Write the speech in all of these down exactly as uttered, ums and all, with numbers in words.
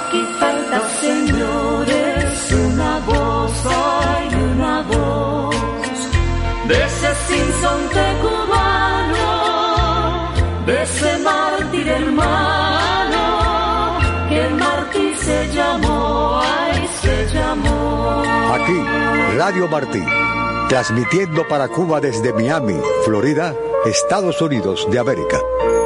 Aquí falta, señores, una voz, hay una voz de ese sinsonte cubano, de ese mártir hermano, que el mártir se llamó, ay, se llamó. Aquí, Radio Martí, transmitiendo para Cuba desde Miami, Florida, Estados Unidos de América.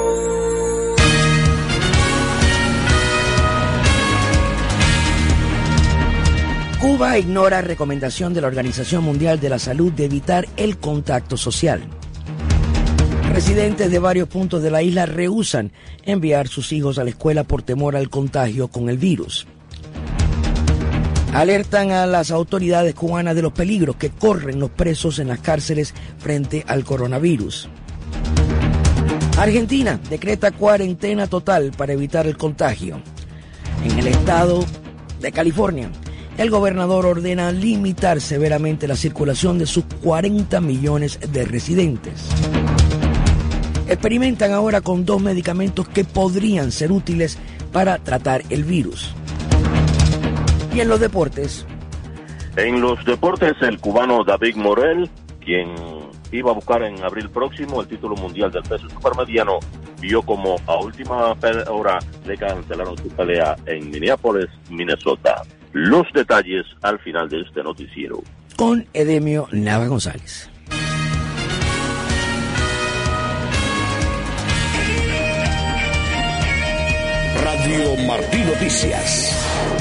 Cuba ignora recomendación de la Organización Mundial de la Salud de evitar el contacto social. Residentes de varios puntos de la isla rehúsan enviar sus hijos a la escuela por temor al contagio con el virus. Alertan a las autoridades cubanas de los peligros que corren los presos en las cárceles frente al coronavirus. Argentina decreta cuarentena total para evitar el contagio. En el estado de California, el gobernador ordena limitar severamente la circulación de sus cuarenta millones de residentes. Experimentan ahora con dos medicamentos que podrían ser útiles para tratar el virus. Y en los deportes. En los deportes, el cubano David Morel, quien iba a buscar en abril próximo el título mundial del peso supermediano, vio como a última hora le cancelaron su pelea en Minneapolis, Minnesota. Los detalles al final de este noticiero. Con Edemio Nava González. Radio Martí Noticias.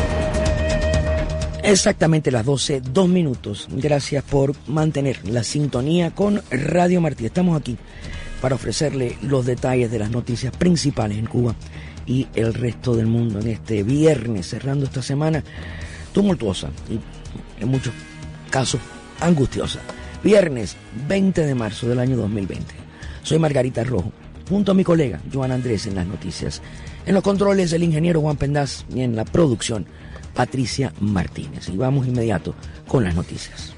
Exactamente las doce, dos minutos. Gracias por mantener la sintonía con Radio Martí. Estamos aquí para ofrecerle los detalles de las noticias principales en Cuba y el resto del mundo en este viernes, cerrando esta semana tumultuosa y en muchos casos angustiosa. Viernes veinte de marzo del año dos mil veinte. Soy Margarita Rojo, junto a mi colega Joan Andrés en las noticias. En los controles el ingeniero Juan Pendaz y en la producción Patricia Martínez. Y vamos inmediato con las noticias.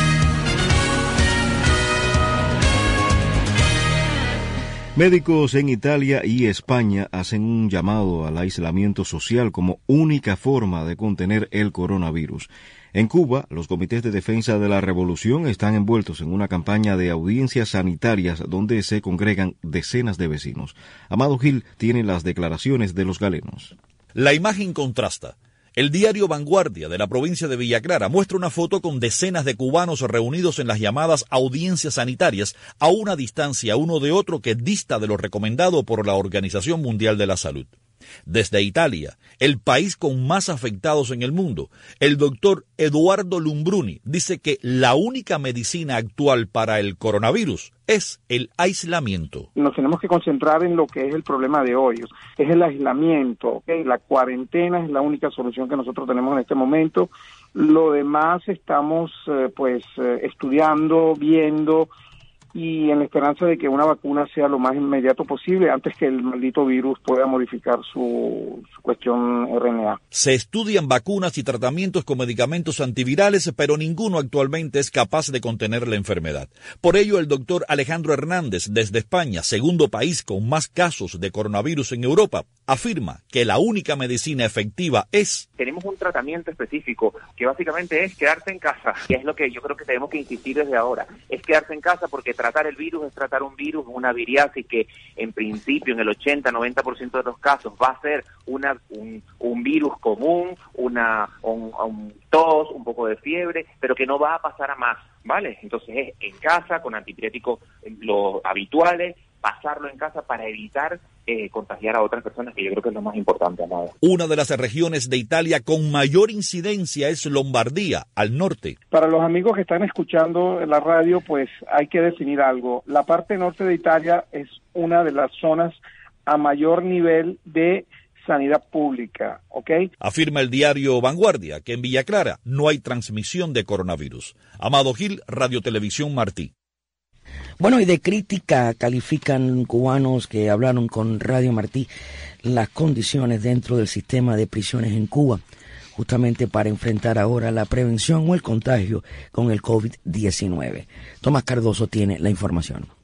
Médicos en Italia y España hacen un llamado al aislamiento social como única forma de contener el coronavirus. En Cuba, los comités de defensa de la revolución están envueltos en una campaña de audiencias sanitarias donde se congregan decenas de vecinos. Amado Gil tiene las declaraciones de los galenos. La imagen contrasta. El diario Vanguardia de la provincia de Villa Clara muestra una foto con decenas de cubanos reunidos en las llamadas audiencias sanitarias a una distancia uno de otro que dista de lo recomendado por la Organización Mundial de la Salud. Desde Italia, el país con más afectados en el mundo, el doctor Eduardo Lumbruni dice que la única medicina actual para el coronavirus es el aislamiento. Nos tenemos que concentrar en lo que es el problema de hoy, es el aislamiento, ¿okay? La cuarentena es la única solución que nosotros tenemos en este momento. Lo demás estamos eh, pues eh, estudiando, viendo, y en la esperanza de que una vacuna sea lo más inmediato posible antes que el maldito virus pueda modificar su, su cuestión R N A. Se estudian vacunas y tratamientos con medicamentos antivirales, pero ninguno actualmente es capaz de contener la enfermedad. Por ello, el doctor Alejandro Hernández, desde España, segundo país con más casos de coronavirus en Europa, afirma que la única medicina efectiva es... Tenemos un tratamiento específico que básicamente es quedarse en casa, que es lo que yo creo que tenemos que insistir desde ahora, es quedarse en casa porque tratar el virus es tratar un virus, una viriasis que en principio en el ochenta a noventa por ciento de los casos va a ser una, un, un virus común, una un, un tos, un poco de fiebre, pero que no va a pasar a más, ¿vale? Entonces es en casa, con antipiréticos los habituales, pasarlo en casa para evitar eh, contagiar a otras personas, que yo creo que es lo más importante, Amado. Una de las regiones de Italia con mayor incidencia es Lombardía, al norte. Para los amigos que están escuchando en la radio, pues hay que definir algo. La parte norte de Italia es una de las zonas a mayor nivel de sanidad pública, ¿ok? Afirma el diario Vanguardia que en Villa Clara no hay transmisión de coronavirus. Amado Gil, Radio Televisión Martí. Bueno, y de crítica califican cubanos que hablaron con Radio Martí las condiciones dentro del sistema de prisiones en Cuba, justamente para enfrentar ahora la prevención o el contagio con el COVID diecinueve. Tomás Cardoso tiene la información.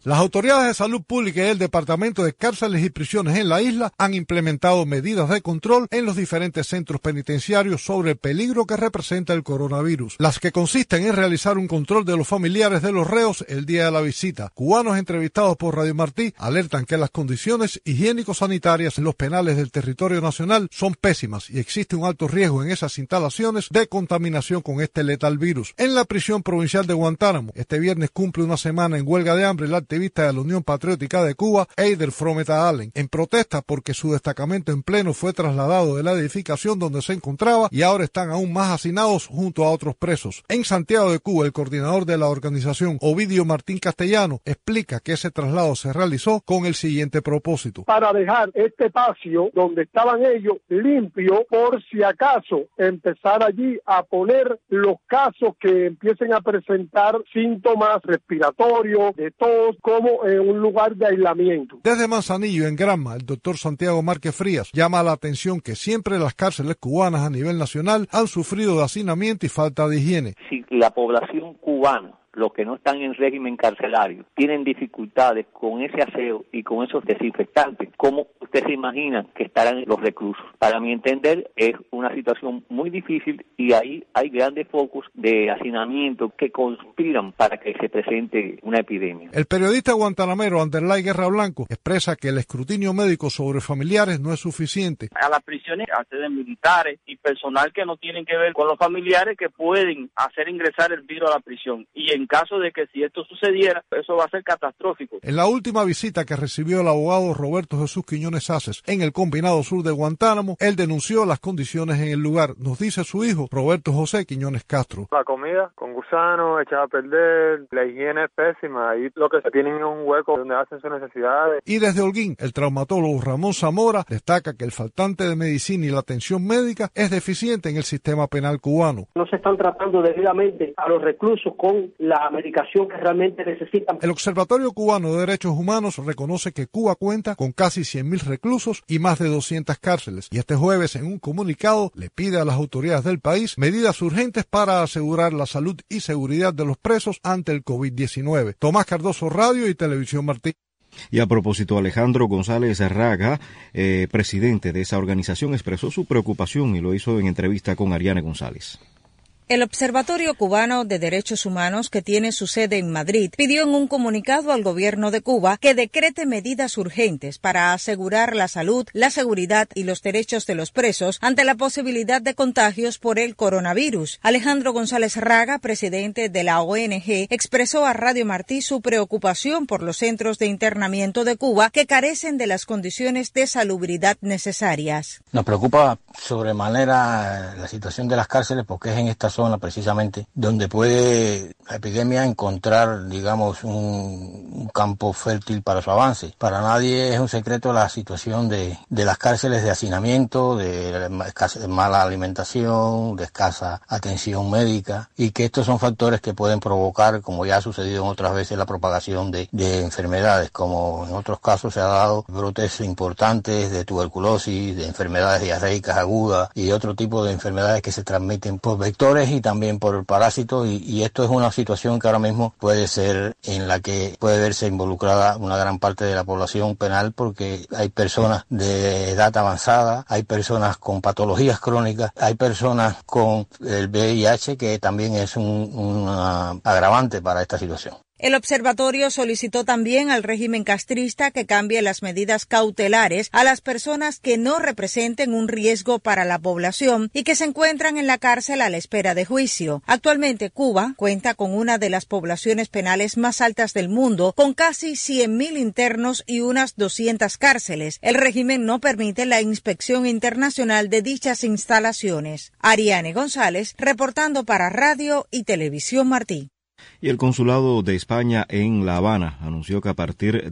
Las autoridades de salud pública y el Departamento de Cárceles y Prisiones en la isla han implementado medidas de control en los diferentes centros penitenciarios sobre el peligro que representa el coronavirus, las que consisten en realizar un control de los familiares de los reos el día de la visita. Cubanos entrevistados por Radio Martí alertan que las condiciones higiénico-sanitarias en los penales del territorio nacional son pésimas y existe un alto riesgo en esas instalaciones de contaminación con este letal virus. En la prisión provincial de Guantánamo, este viernes cumple una semana en huelga de hambre la activista de la Unión Patriótica de Cuba, Eider Frometa Allen, en protesta porque su destacamento en pleno fue trasladado de la edificación donde se encontraba y ahora están aún más hacinados junto a otros presos. En Santiago de Cuba, el coordinador de la organización, Ovidio Martín Castellano, explica que ese traslado se realizó con el siguiente propósito. Para dejar este espacio donde estaban ellos limpio por si acaso empezar allí a poner los casos que empiecen a presentar síntomas respiratorios, de tos, como en un lugar de aislamiento. Desde Manzanillo, en Granma, el doctor Santiago Márquez Frías llama la atención que siempre las cárceles cubanas a nivel nacional han sufrido de hacinamiento y falta de higiene. Si la población cubana, los que no están en régimen carcelario, tienen dificultades con ese aseo y con esos desinfectantes, ¿cómo usted se imagina que estarán los reclusos? Para mi entender, es una situación muy difícil y ahí hay grandes focos de hacinamiento que conspiran para que se presente una epidemia. El periodista guantanamero Anderlay Guerra Blanco expresa que el escrutinio médico sobre familiares no es suficiente. A las prisiones acceden militares y personal que no tienen que ver con los familiares que pueden hacer ingresar el virus a la prisión. Y en En caso de que si esto sucediera, eso va a ser catastrófico. En la última visita que recibió el abogado Roberto Jesús Quiñones Aces en el Combinado Sur de Guantánamo, él denunció las condiciones en el lugar. Nos dice su hijo, Roberto José Quiñones Castro. La comida con gusanos, echada a perder, la higiene es pésima. Ahí lo que se tienen es un hueco donde hacen sus necesidades. Y desde Holguín, el traumatólogo Ramón Zamora destaca que el faltante de medicina y la atención médica es deficiente en el sistema penal cubano. No se están tratando debidamente a los reclusos con la la medicación que realmente necesitan. El Observatorio Cubano de Derechos Humanos reconoce que Cuba cuenta con casi cien mil reclusos y más de doscientas cárceles, y este jueves en un comunicado le pide a las autoridades del país medidas urgentes para asegurar la salud y seguridad de los presos ante el COVID diecinueve. Tomás Cardoso, Radio y Televisión Martí. Y a propósito, Alejandro González Raga, eh, presidente de esa organización, expresó su preocupación y lo hizo en entrevista con Ariane González. El Observatorio Cubano de Derechos Humanos, que tiene su sede en Madrid, pidió en un comunicado al gobierno de Cuba que decrete medidas urgentes para asegurar la salud, la seguridad y los derechos de los presos ante la posibilidad de contagios por el coronavirus. Alejandro González Raga, presidente de la O N G, expresó a Radio Martí su preocupación por los centros de internamiento de Cuba que carecen de las condiciones de salubridad necesarias. Nos preocupa sobremanera la situación de las cárceles porque es en esta zona precisamente donde puede la epidemia encontrar, digamos, un, un campo fértil para su avance. Para nadie es un secreto la situación de, de las cárceles de hacinamiento, de, de mala alimentación, de escasa atención médica, y que estos son factores que pueden provocar, como ya ha sucedido en otras veces, la propagación de, de enfermedades, como en otros casos se ha dado brotes importantes de tuberculosis, de enfermedades diarreicas agudas y otro tipo de enfermedades que se transmiten por vectores y también por parásitos, y, y esto es una situación que ahora mismo puede ser en la que puede verse involucrada una gran parte de la población penal, porque hay personas de edad avanzada, hay personas con patologías crónicas, hay personas con el V I H, que también es un, un agravante para esta situación. El observatorio solicitó también al régimen castrista que cambie las medidas cautelares a las personas que no representen un riesgo para la población y que se encuentran en la cárcel a la espera de juicio. Actualmente Cuba cuenta con una de las poblaciones penales más altas del mundo, con casi cien mil internos y unas doscientas cárceles. El régimen no permite la inspección internacional de dichas instalaciones. Ariane González, reportando para Radio y Televisión Martí. Y el Consulado de España en La Habana anunció que a partir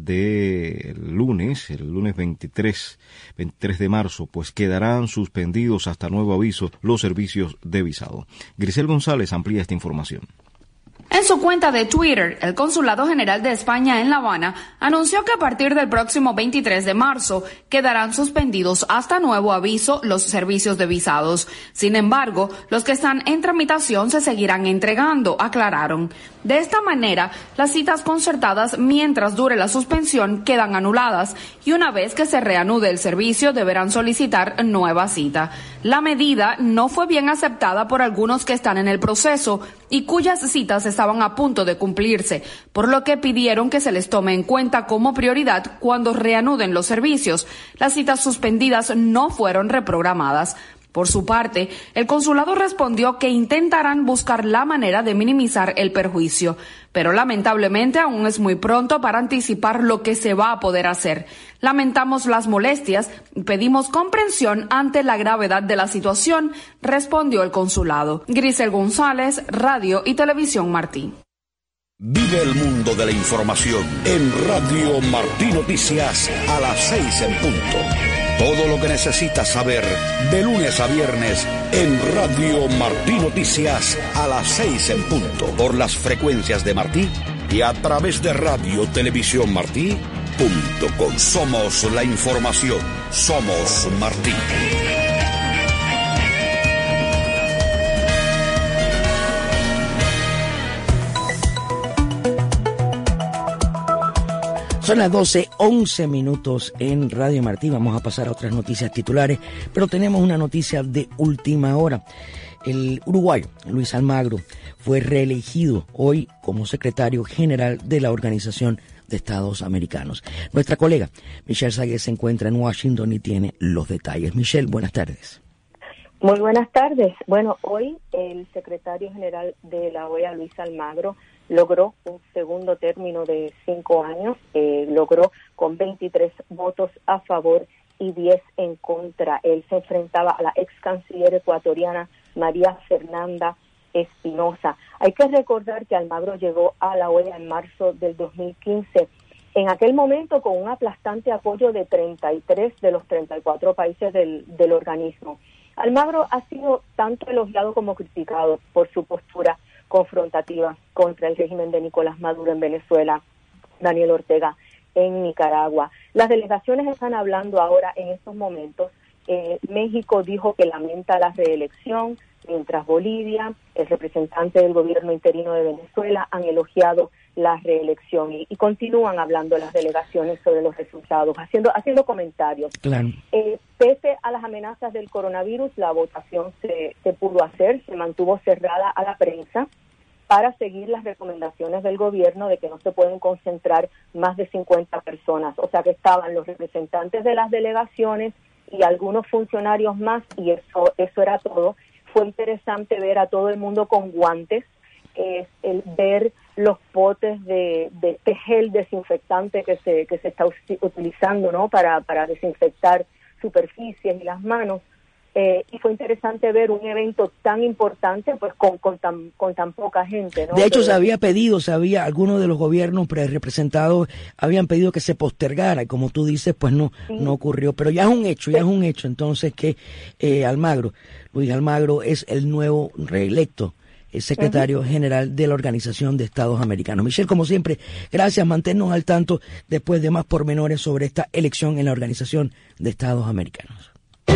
de lunes, el lunes veintitrés de marzo, pues quedarán suspendidos hasta nuevo aviso los servicios de visado. Grisel González amplía esta información. En su cuenta de Twitter, el Consulado General de España en La Habana anunció que a partir del próximo veintitrés de marzo quedarán suspendidos hasta nuevo aviso los servicios de visados. Sin embargo, los que están en tramitación se seguirán entregando, aclararon. De esta manera, las citas concertadas mientras dure la suspensión quedan anuladas y una vez que se reanude el servicio deberán solicitar nueva cita. La medida no fue bien aceptada por algunos que están en el proceso y cuyas citas estaban a punto de cumplirse, por lo que pidieron que se les tome en cuenta como prioridad cuando reanuden los servicios. Las citas suspendidas no fueron reprogramadas. Por su parte, el consulado respondió que intentarán buscar la manera de minimizar el perjuicio, pero lamentablemente aún es muy pronto para anticipar lo que se va a poder hacer. Lamentamos las molestias y pedimos comprensión ante la gravedad de la situación, respondió el consulado. Grisel González, Radio y Televisión Martí. Vive el mundo de la información en Radio Martí Noticias a las seis en punto. Todo lo que necesitas saber de lunes a viernes en Radio Martí Noticias a las seis en punto. Por las frecuencias de Martí y a través de Radio Televisión Martí punto com. Somos la información. Somos Martí. Son las doce, once minutos en Radio Martí. Vamos a pasar a otras noticias titulares, pero tenemos una noticia de última hora. El uruguayo Luis Almagro fue reelegido hoy como secretario general de la Organización de Estados Americanos. Nuestra colega Michelle Sagues se encuentra en Washington y tiene los detalles. Michelle, buenas tardes. Muy buenas tardes. Bueno, hoy el secretario general de la O E A, Luis Almagro, logró un segundo término de cinco años, eh, logró con veintitrés votos a favor y diez en contra. Él se enfrentaba a la ex canciller ecuatoriana María Fernanda Espinosa. Hay que recordar que Almagro llegó a la O E A en marzo del dos mil quince, en aquel momento con un aplastante apoyo de treinta y tres de los treinta y cuatro países del, del organismo. Almagro ha sido tanto elogiado como criticado por su postura confrontativa contra el régimen de Nicolás Maduro en Venezuela, Daniel Ortega en Nicaragua. Las delegaciones están hablando ahora en estos momentos. Eh, México dijo que lamenta la reelección, mientras Bolivia, el representante del gobierno interino de Venezuela, han elogiado la reelección y, y continúan hablando las delegaciones sobre los resultados, haciendo haciendo comentarios. Claro. Eh, pese a las amenazas del coronavirus, la votación se, se pudo hacer, se mantuvo cerrada a la prensa para seguir las recomendaciones del gobierno de que no se pueden concentrar más de cincuenta personas. O sea que estaban los representantes de las delegaciones y algunos funcionarios más, y eso eso era todo. Fue interesante ver a todo el mundo con guantes, eh, el ver los potes de, de, de gel desinfectante que se que se está utilizando, ¿no? para para desinfectar superficies y las manos. Eh, y fue interesante ver un evento tan importante pues con con tan con tan poca gente, ¿no? De hecho, Pero, se había pedido, se había, algunos de los gobiernos representados habían pedido que se postergara, y como tú dices, pues no sí. no ocurrió. Pero ya es un hecho, ya es un hecho, entonces, que eh, Almagro, Luis Almagro es el nuevo reelecto el secretario uh-huh. general de la Organización de Estados Americanos. Michelle, como siempre, gracias, manténnos al tanto después de más pormenores sobre esta elección en la Organización de Estados Americanos.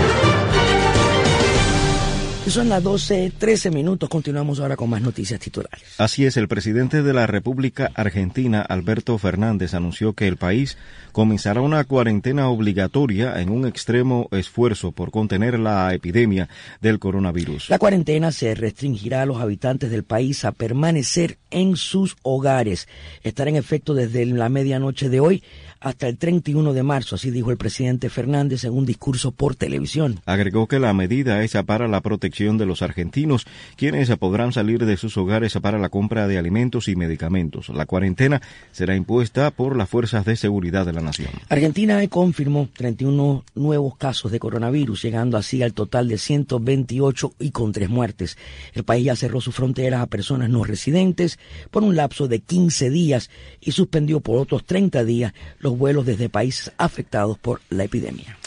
Son las doce, trece minutos. Continuamos ahora con más noticias titulares. Así es, el presidente de la República Argentina, Alberto Fernández, anunció que el país comenzará una cuarentena obligatoria en un extremo esfuerzo por contener la epidemia del coronavirus. La cuarentena se restringirá a los habitantes del país a permanecer en sus hogares. Estará en efecto desde la medianoche de hoy hasta el treinta y uno de marzo, así dijo el presidente Fernández en un discurso por televisión. Agregó que la medida es para la protección de los argentinos, quienes podrán salir de sus hogares para la compra de alimentos y medicamentos. La cuarentena será impuesta por las fuerzas de seguridad de la nación. Argentina confirmó treinta y uno nuevos casos de coronavirus, llegando así al total de ciento veintiocho y con tres muertes. El país ya cerró sus fronteras a personas no residentes por un lapso de quince días y suspendió por otros treinta días los vuelos desde países afectados por la epidemia.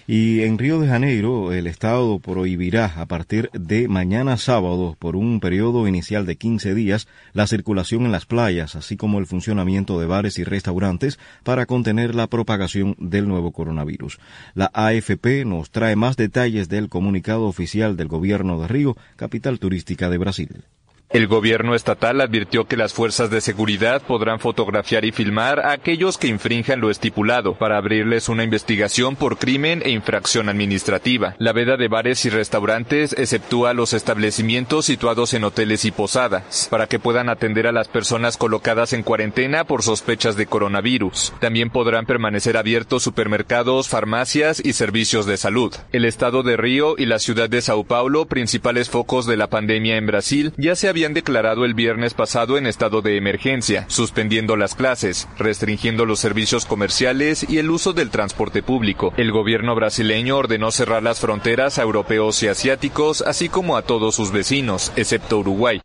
Y en Río de Janeiro, el Estado prohibirá a partir de mañana sábado, por un periodo inicial de quince días, la circulación en las playas, así como el funcionamiento de bares y restaurantes para contener la propagación del nuevo coronavirus. La A F P nos trae más detalles del comunicado oficial del gobierno de Río, capital turística de Brasil. El gobierno estatal advirtió que las fuerzas de seguridad podrán fotografiar y filmar a aquellos que infrinjan lo estipulado para abrirles una investigación por crimen e infracción administrativa. La veda de bares y restaurantes exceptúa los establecimientos situados en hoteles y posadas para que puedan atender a las personas colocadas en cuarentena por sospechas de coronavirus. También podrán permanecer abiertos supermercados, farmacias y servicios de salud. El estado de Río y la ciudad de Sao Paulo, principales focos de la pandemia en Brasil, ya se habían declarado el viernes pasado en estado de emergencia, suspendiendo las clases, restringiendo los servicios comerciales y el uso del transporte público. El gobierno brasileño ordenó cerrar las fronteras a europeos y asiáticos, así como a todos sus vecinos, excepto Uruguay.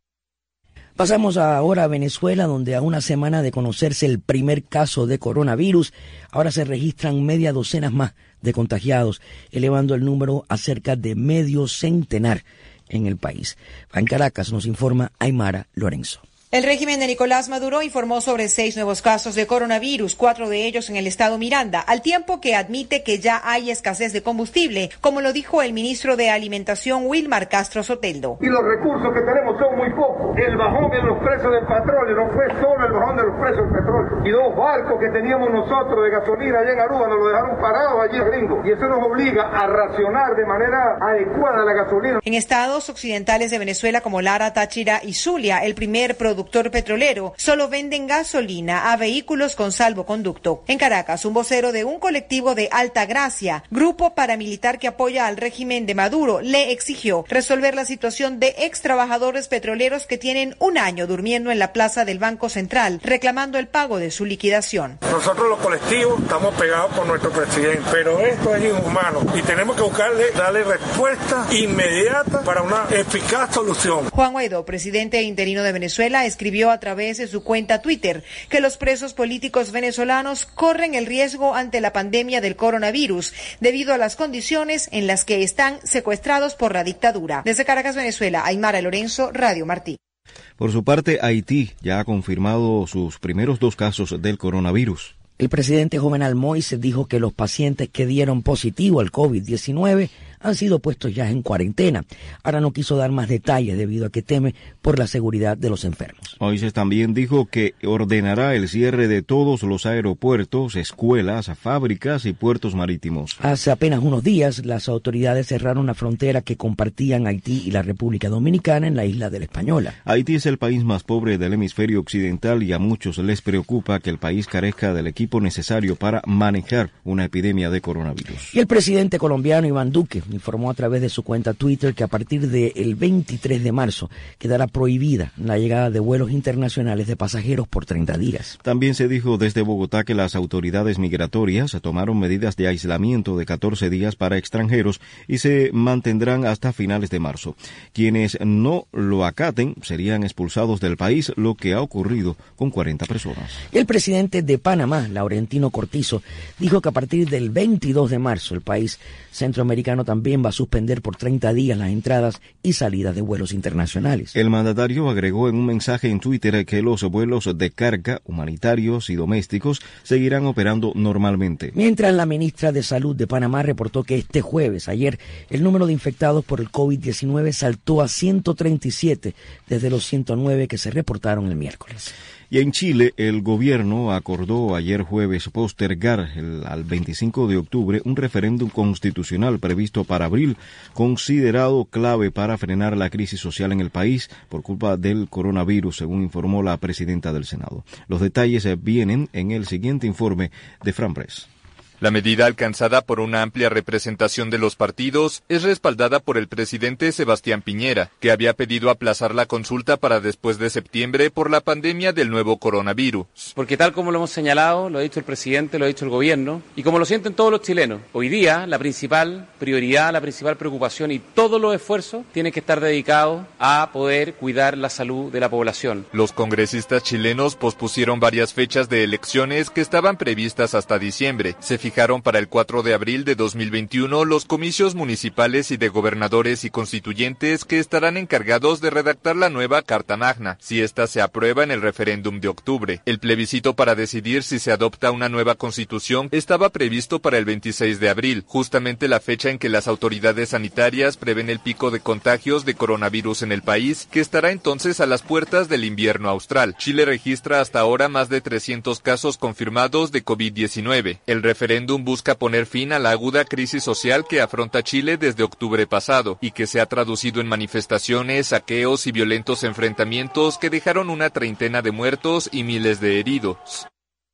Pasamos ahora a Venezuela, donde a una semana de conocerse el primer caso de coronavirus, ahora se registran media docena más de contagiados, elevando el número a cerca de medio centenar en el país. En Caracas nos informa Aymara Lorenzo. El régimen de Nicolás Maduro informó sobre seis nuevos casos de coronavirus, cuatro de ellos en el estado Miranda, al tiempo que admite que ya hay escasez de combustible, como lo dijo el ministro de Alimentación Wilmar Castro Soteldo. Y los recursos que tenemos son muy pocos. El bajón en los precios del petróleo no fue solo el bajón de los precios del petróleo. Y dos barcos que teníamos nosotros de gasolina allá en Aruba nos lo dejaron parados allí gringo. Y eso nos obliga a racionar de manera adecuada la gasolina. En estados occidentales de Venezuela como Lara, Táchira y Zulia, el primer productor productor petrolero, solo venden gasolina a vehículos con salvoconducto. En Caracas, un vocero de un colectivo de Alta Gracia, grupo paramilitar que apoya al régimen de Maduro, le exigió resolver la situación de ex trabajadores petroleros que tienen un año durmiendo en la plaza del Banco Central, reclamando el pago de su liquidación. Nosotros los colectivos estamos pegados por nuestro presidente, pero esto es inhumano y tenemos que buscarle, darle respuesta inmediata para una eficaz solución. Juan Guaidó, presidente interino de Venezuela, escribió a través de su cuenta Twitter que los presos políticos venezolanos corren el riesgo ante la pandemia del coronavirus debido a las condiciones en las que están secuestrados por la dictadura. Desde Caracas, Venezuela, Aymara Lorenzo, Radio Martí. Por su parte, Haití ya ha confirmado sus primeros dos casos del coronavirus. El presidente Jovenel Moïse dijo que los pacientes que dieron positivo al COVID diecinueve han sido puestos ya en cuarentena. Ahora no quiso dar más detalles debido a que teme por la seguridad de los enfermos. Moïse también dijo que ordenará el cierre de todos los aeropuertos, escuelas, fábricas y puertos marítimos. Hace apenas unos días, las autoridades cerraron la frontera que compartían Haití y la República Dominicana en la isla de la Española. Haití es el país más pobre del hemisferio occidental y a muchos les preocupa que el país carezca del equipo necesario para manejar una epidemia de coronavirus. Y el presidente colombiano Iván Duque informó a través de su cuenta Twitter que a partir del veintitrés de marzo quedará prohibida la llegada de vuelos internacionales de pasajeros por treinta días. También se dijo desde Bogotá que las autoridades migratorias tomaron medidas de aislamiento de catorce días para extranjeros y se mantendrán hasta finales de marzo. Quienes no lo acaten serían expulsados del país, lo que ha ocurrido con cuarenta personas. El presidente de Panamá, Laurentino Cortizo, dijo que a partir del veintidós de marzo el país centroamericano también También va a suspender por treinta días las entradas y salidas de vuelos internacionales. El mandatario agregó en un mensaje en Twitter que los vuelos de carga, humanitarios y domésticos seguirán operando normalmente. Mientras la ministra de Salud de Panamá reportó que este jueves, ayer, el número de infectados por el COVID diecinueve saltó a ciento treinta y siete desde los ciento nueve que se reportaron el miércoles. Y en Chile, el gobierno acordó ayer jueves postergar el, al veinticinco de octubre un referéndum constitucional previsto para abril, considerado clave para frenar la crisis social en el país por culpa del coronavirus, según informó la presidenta del Senado. Los detalles vienen en el siguiente informe de Fran Press. La medida alcanzada por una amplia representación de los partidos es respaldada por el presidente Sebastián Piñera, que había pedido aplazar la consulta para después de septiembre por la pandemia del nuevo coronavirus. Porque tal como lo hemos señalado, lo ha dicho el presidente, lo ha dicho el gobierno, y como lo sienten todos los chilenos, hoy día la principal prioridad, la principal preocupación y todos los esfuerzos tienen que estar dedicados a poder cuidar la salud de la población. Los congresistas chilenos pospusieron varias fechas de elecciones que estaban previstas hasta diciembre. Se fijaron para el cuatro de abril de dos mil veintiuno los comicios municipales y de gobernadores y constituyentes que estarán encargados de redactar la nueva Carta Magna, si ésta se aprueba en el referéndum de octubre. El plebiscito para decidir si se adopta una nueva constitución estaba previsto para el veintiséis de abril, justamente la fecha en que las autoridades sanitarias prevén el pico de contagios de coronavirus en el país, que estará entonces a las puertas del invierno austral. Chile registra hasta ahora más de trescientos casos confirmados de COVID diecinueve. El referéndum busca poner fin a la aguda crisis social que afronta Chile desde octubre pasado y que se ha traducido en manifestaciones, saqueos y violentos enfrentamientos que dejaron una treintena de muertos y miles de heridos.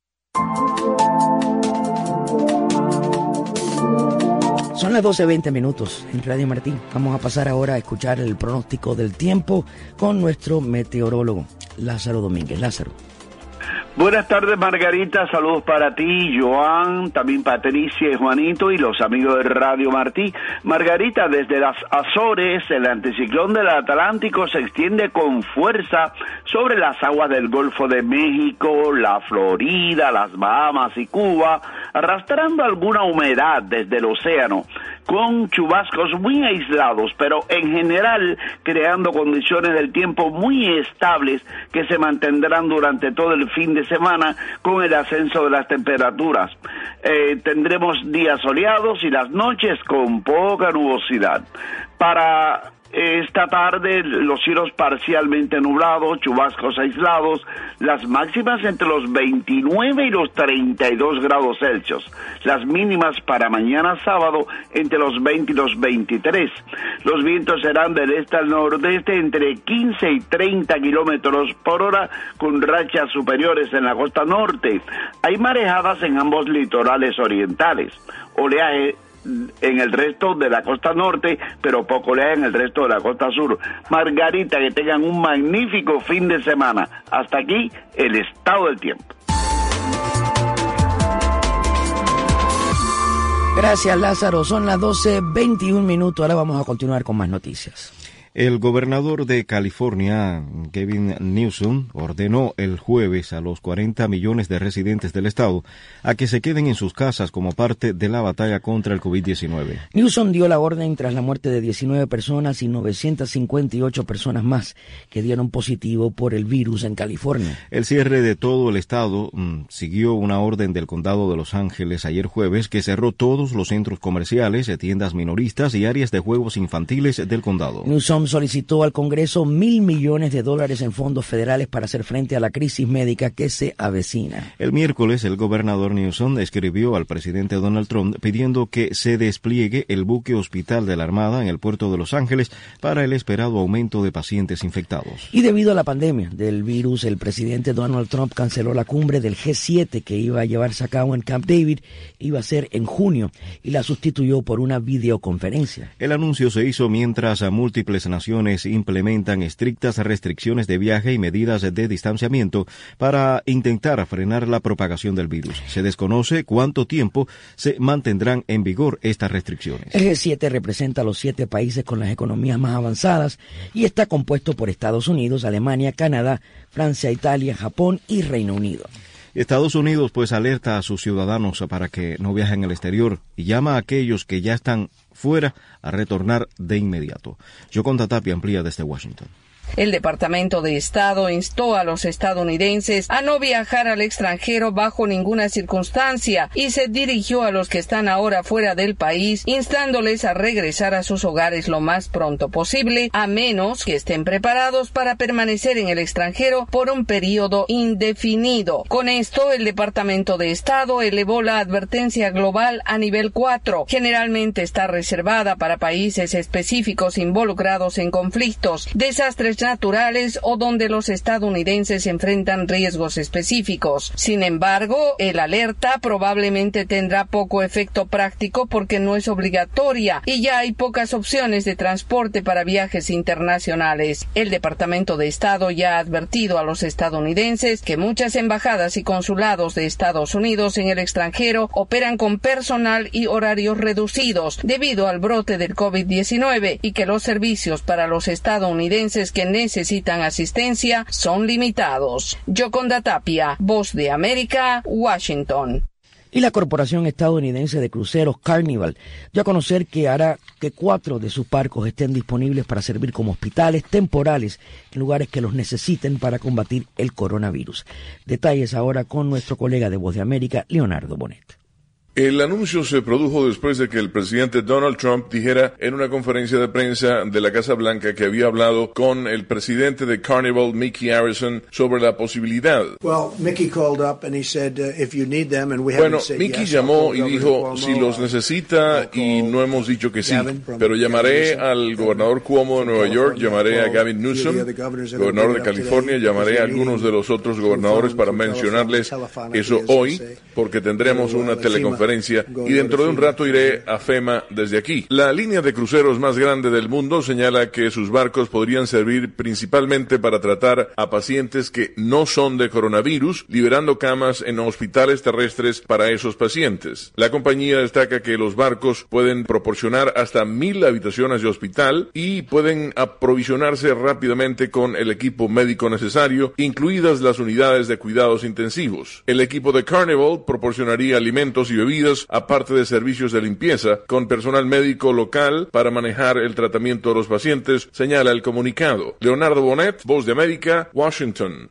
Son las doce veinte minutos en Radio Martín. Vamos a pasar ahora a escuchar el pronóstico del tiempo con nuestro meteorólogo, Lázaro Domínguez. Lázaro. Buenas tardes, Margarita, saludos para ti, Joan, también Patricia y Juanito y los amigos de Radio Martí. Margarita, desde las Azores, el anticiclón del Atlántico se extiende con fuerza sobre las aguas del Golfo de México, la Florida, las Bahamas y Cuba, arrastrando alguna humedad desde el océano, con chubascos muy aislados, pero en general creando condiciones del tiempo muy estables que se mantendrán durante todo el fin de semana con el ascenso de las temperaturas. Eh, tendremos días soleados y las noches con poca nubosidad. Para esta tarde los cielos parcialmente nublados, chubascos aislados, las máximas entre los veintinueve y los treinta y dos grados Celsius, las mínimas para mañana sábado entre los veinte y los veintitrés. Los vientos serán del este al nordeste entre quince y treinta kilómetros por hora con rachas superiores en la costa norte. Hay marejadas en ambos litorales orientales, oleaje en el resto de la costa norte, pero poco oleaje en el resto de la costa sur. Margarita, que tengan un magnífico fin de semana. Hasta aquí el estado del tiempo. Gracias, Lázaro. Son las doce veintiún minutos. Ahora vamos a continuar con más noticias. El gobernador de California, Gavin Newsom, ordenó el jueves a los cuarenta millones de residentes del estado a que se queden en sus casas como parte de la batalla contra el COVID diecinueve. Newsom dio la orden tras la muerte de diecinueve personas y novecientas cincuenta y ocho personas más que dieron positivo por el virus en California. El cierre de todo el estado mmm, siguió una orden del condado de Los Ángeles ayer jueves que cerró todos los centros comerciales, tiendas minoristas y áreas de juegos infantiles del condado. Newsom solicitó al Congreso mil millones de dólares en fondos federales para hacer frente a la crisis médica que se avecina. El miércoles, el gobernador Newsom escribió al presidente Donald Trump pidiendo que se despliegue el buque hospital de la Armada en el puerto de Los Ángeles para el esperado aumento de pacientes infectados. Y debido a la pandemia del virus, el presidente Donald Trump canceló la cumbre del G siete que iba a llevarse a cabo en Camp David, iba a ser en junio, y la sustituyó por una videoconferencia. El anuncio se hizo mientras a múltiples naciones implementan estrictas restricciones de viaje y medidas de distanciamiento para intentar frenar la propagación del virus. Se desconoce cuánto tiempo se mantendrán en vigor estas restricciones. El G siete representa a los siete países con las economías más avanzadas y está compuesto por Estados Unidos, Alemania, Canadá, Francia, Italia, Japón y Reino Unido. Estados Unidos pues alerta a sus ciudadanos para que no viajen al exterior y llama a aquellos que ya están fuera a retornar de inmediato. Yoconda Tapia amplía desde Washington. El Departamento de Estado instó a los estadounidenses a no viajar al extranjero bajo ninguna circunstancia y se dirigió a los que están ahora fuera del país, instándoles a regresar a sus hogares lo más pronto posible, a menos que estén preparados para permanecer en el extranjero por un periodo indefinido. Con esto, el Departamento de Estado elevó la advertencia global a nivel cuatro. Generalmente está reservada para países específicos involucrados en conflictos, desastres naturales o donde los estadounidenses enfrentan riesgos específicos. Sin embargo, el alerta probablemente tendrá poco efecto práctico porque no es obligatoria y ya hay pocas opciones de transporte para viajes internacionales. El Departamento de Estado ya ha advertido a los estadounidenses que muchas embajadas y consulados de Estados Unidos en el extranjero operan con personal y horarios reducidos debido al brote del COVID diecinueve y que los servicios para los estadounidenses que necesitan asistencia son limitados. Yoconda Tapia, Voz de América, Washington. Y la corporación estadounidense de cruceros Carnival dio a conocer que hará que cuatro de sus barcos estén disponibles para servir como hospitales temporales en lugares que los necesiten para combatir el coronavirus. Detalles ahora con nuestro colega de Voz de América, Leonardo Bonet. El anuncio se produjo después de que el presidente Donald Trump dijera en una conferencia de prensa de la Casa Blanca que había hablado con el presidente de Carnival, Mickey Arison, sobre la posibilidad. Well, Mickey called up and he said, uh, if you need them, and we bueno, haven't said Mickey yes, llamó y dijo, si los necesita, y no hemos dicho que sí, pero llamaré al gobernador Cuomo de Nueva York, llamaré a Gavin Newsom, gobernador de California, llamaré a algunos de los otros gobernadores para mencionarles eso hoy, porque tendremos una teleconferencia y dentro de un rato iré a FEMA desde aquí. La línea de cruceros más grande del mundo señala que sus barcos podrían servir principalmente para tratar a pacientes que no son de coronavirus, liberando camas en hospitales terrestres para esos pacientes. La compañía destaca que los barcos pueden proporcionar hasta mil habitaciones de hospital y pueden aprovisionarse rápidamente con el equipo médico necesario, incluidas las unidades de cuidados intensivos. El equipo de Carnival proporcionaría alimentos y bebidas, aparte de servicios de limpieza, con personal médico local para manejar el tratamiento de los pacientes, señala el comunicado. Leonardo Bonet, Voz de América, Washington.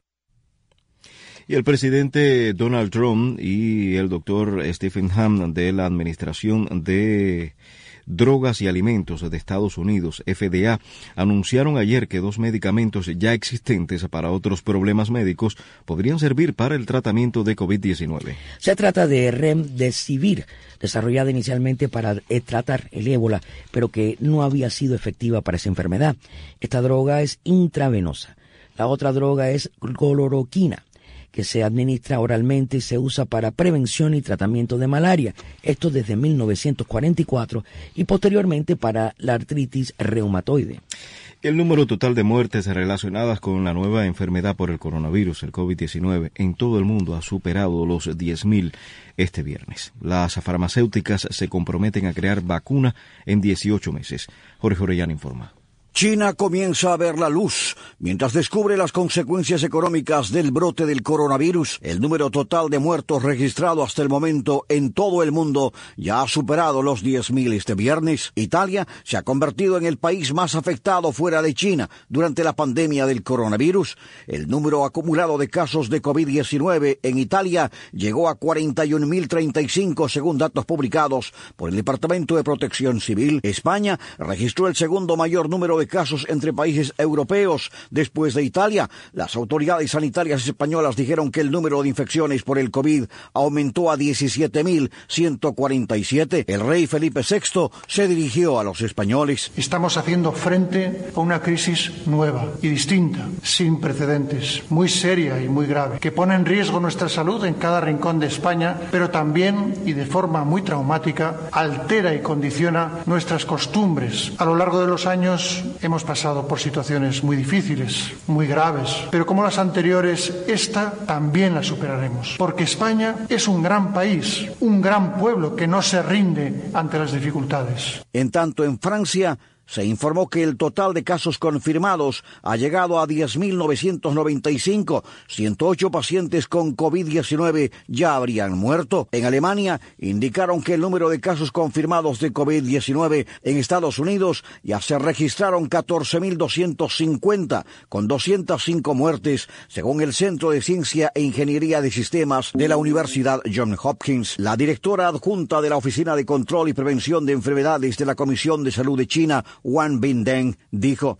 Y el presidente Donald Trump y el doctor Stephen Hahn de la Administración de Drogas y Alimentos de Estados Unidos, F D A, anunciaron ayer que dos medicamentos ya existentes para otros problemas médicos podrían servir para el tratamiento de COVID diecinueve. Se trata de Remdesivir, desarrollada inicialmente para eh, tratar el ébola, pero que no había sido efectiva para esa enfermedad. Esta droga es intravenosa. La otra droga es cloroquina, que se administra oralmente y se usa para prevención y tratamiento de malaria, esto desde mil novecientos cuarenta y cuatro, y posteriormente para la artritis reumatoide. El número total de muertes relacionadas con la nueva enfermedad por el coronavirus, el COVID diecinueve, en todo el mundo ha superado los diez mil este viernes. Las farmacéuticas se comprometen a crear vacuna en dieciocho meses. Jorge Orellana informa. China comienza a ver la luz mientras descubre las consecuencias económicas del brote del coronavirus. El número total de muertos registrado hasta el momento en todo el mundo ya ha superado los diez mil este viernes. Italia se ha convertido en el país más afectado fuera de China durante la pandemia del coronavirus. El número acumulado de casos de COVID diecinueve en Italia llegó a cuarenta y un mil treinta y cinco según datos publicados por el Departamento de Protección Civil. España registró el segundo mayor número de casos entre países europeos después de Italia. Las autoridades sanitarias españolas dijeron que el número de infecciones por el COVID aumentó a diecisiete mil ciento cuarenta y siete. El rey Felipe sexto se dirigió a los españoles. Estamos haciendo frente a una crisis nueva y distinta, sin precedentes, muy seria y muy grave, que pone en riesgo nuestra salud en cada rincón de España, pero también, y de forma muy traumática, altera y condiciona nuestras costumbres. A lo largo de los años hemos pasado por situaciones muy difíciles, muy graves, pero como las anteriores, esta también la superaremos, porque España es un gran país, un gran pueblo que no se rinde ante las dificultades. En tanto, en Francia se informó que el total de casos confirmados ha llegado a diez mil novecientos noventa y cinco. ciento ocho pacientes con COVID diecinueve ya habrían muerto. En Alemania indicaron que el número de casos confirmados de COVID diecinueve en Estados Unidos ya se registraron catorce mil doscientos cincuenta, con doscientas cinco muertes, según el Centro de Ciencia e Ingeniería de Sistemas de la Universidad Johns Hopkins. La directora adjunta de la Oficina de Control y Prevención de Enfermedades de la Comisión de Salud de China, Wang Bindeng, dijo: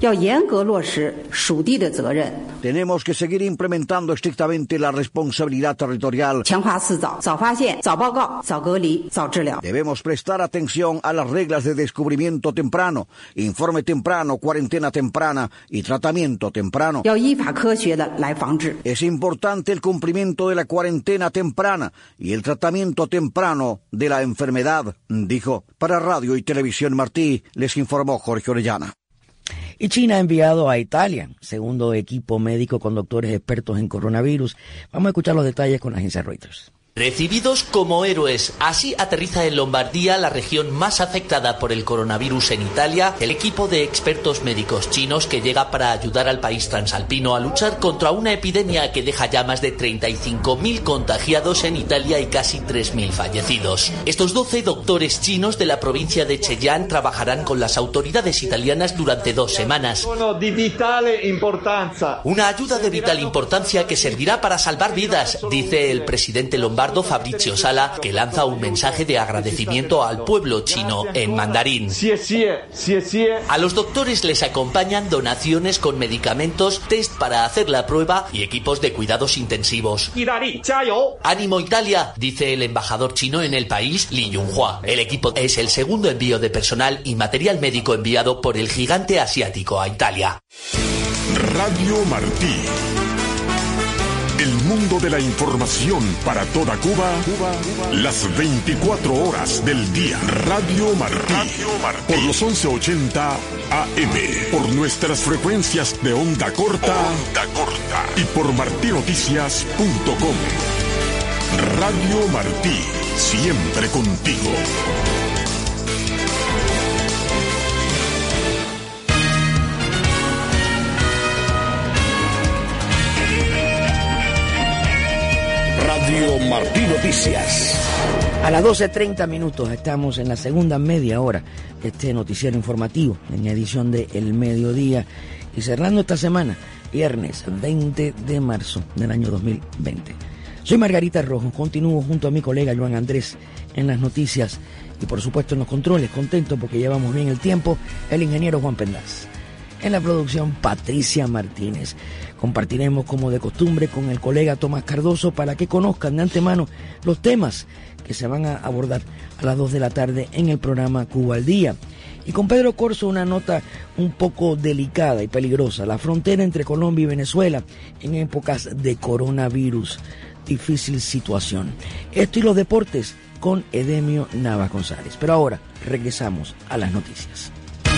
tenemos que seguir implementando estrictamente la responsabilidad territorial. Debemos prestar atención a las reglas de descubrimiento temprano, informe temprano, cuarentena temprana y tratamiento temprano. Es importante el cumplimiento de la cuarentena temprana y el tratamiento temprano de la enfermedad, dijo. Para Radio y Televisión Martí, les informó Jorge Orellana. Y China ha enviado a Italia segundo equipo médico con doctores expertos en coronavirus. Vamos a escuchar los detalles con la agencia Reuters. Recibidos como héroes, así aterriza en Lombardía, la región más afectada por el coronavirus en Italia, el equipo de expertos médicos chinos que llega para ayudar al país transalpino a luchar contra una epidemia que deja ya más de treinta y cinco mil contagiados en Italia y casi tres mil fallecidos. Estos doce doctores chinos de la provincia de Zhejiang trabajarán con las autoridades italianas durante dos semanas. Una ayuda de vital importancia que servirá para salvar vidas, dice el presidente lombardo Fabrizio Sala, que lanza un mensaje de agradecimiento al pueblo chino en mandarín. A los doctores les acompañan donaciones con medicamentos, test para hacer la prueba y equipos de cuidados intensivos. ¡Ánimo Italia!, dice el embajador chino en el país, Li Yunhua. El equipo es el segundo envío de personal y material médico enviado por el gigante asiático a Italia. Radio Martí. El mundo de la información para toda Cuba, Cuba, Cuba, las veinticuatro horas del día. Radio Martí, Radio Martí. Por los once ochenta A M, por nuestras frecuencias de onda corta, onda corta y por martí noticias punto com. Radio Martí, siempre contigo. Radio Martí Noticias. A las doce treinta minutos estamos en la segunda media hora de este noticiero informativo en edición de El Mediodía y cerrando esta semana, viernes veinte de marzo del año dos mil veinte. Soy Margarita Rojo, continúo junto a mi colega Joan Andrés en las noticias y por supuesto en los controles, contento porque llevamos bien el tiempo, el ingeniero Juan Pendaz. En la producción, Patricia Martínez. Compartiremos como de costumbre con el colega Tomás Cardoso para que conozcan de antemano los temas que se van a abordar a las dos de la tarde en el programa Cuba al Día. Y con Pedro Corso una nota un poco delicada y peligrosa, la frontera entre Colombia y Venezuela en épocas de coronavirus. Difícil situación. Esto y los deportes con Edemio Navas González. Pero ahora regresamos a las noticias.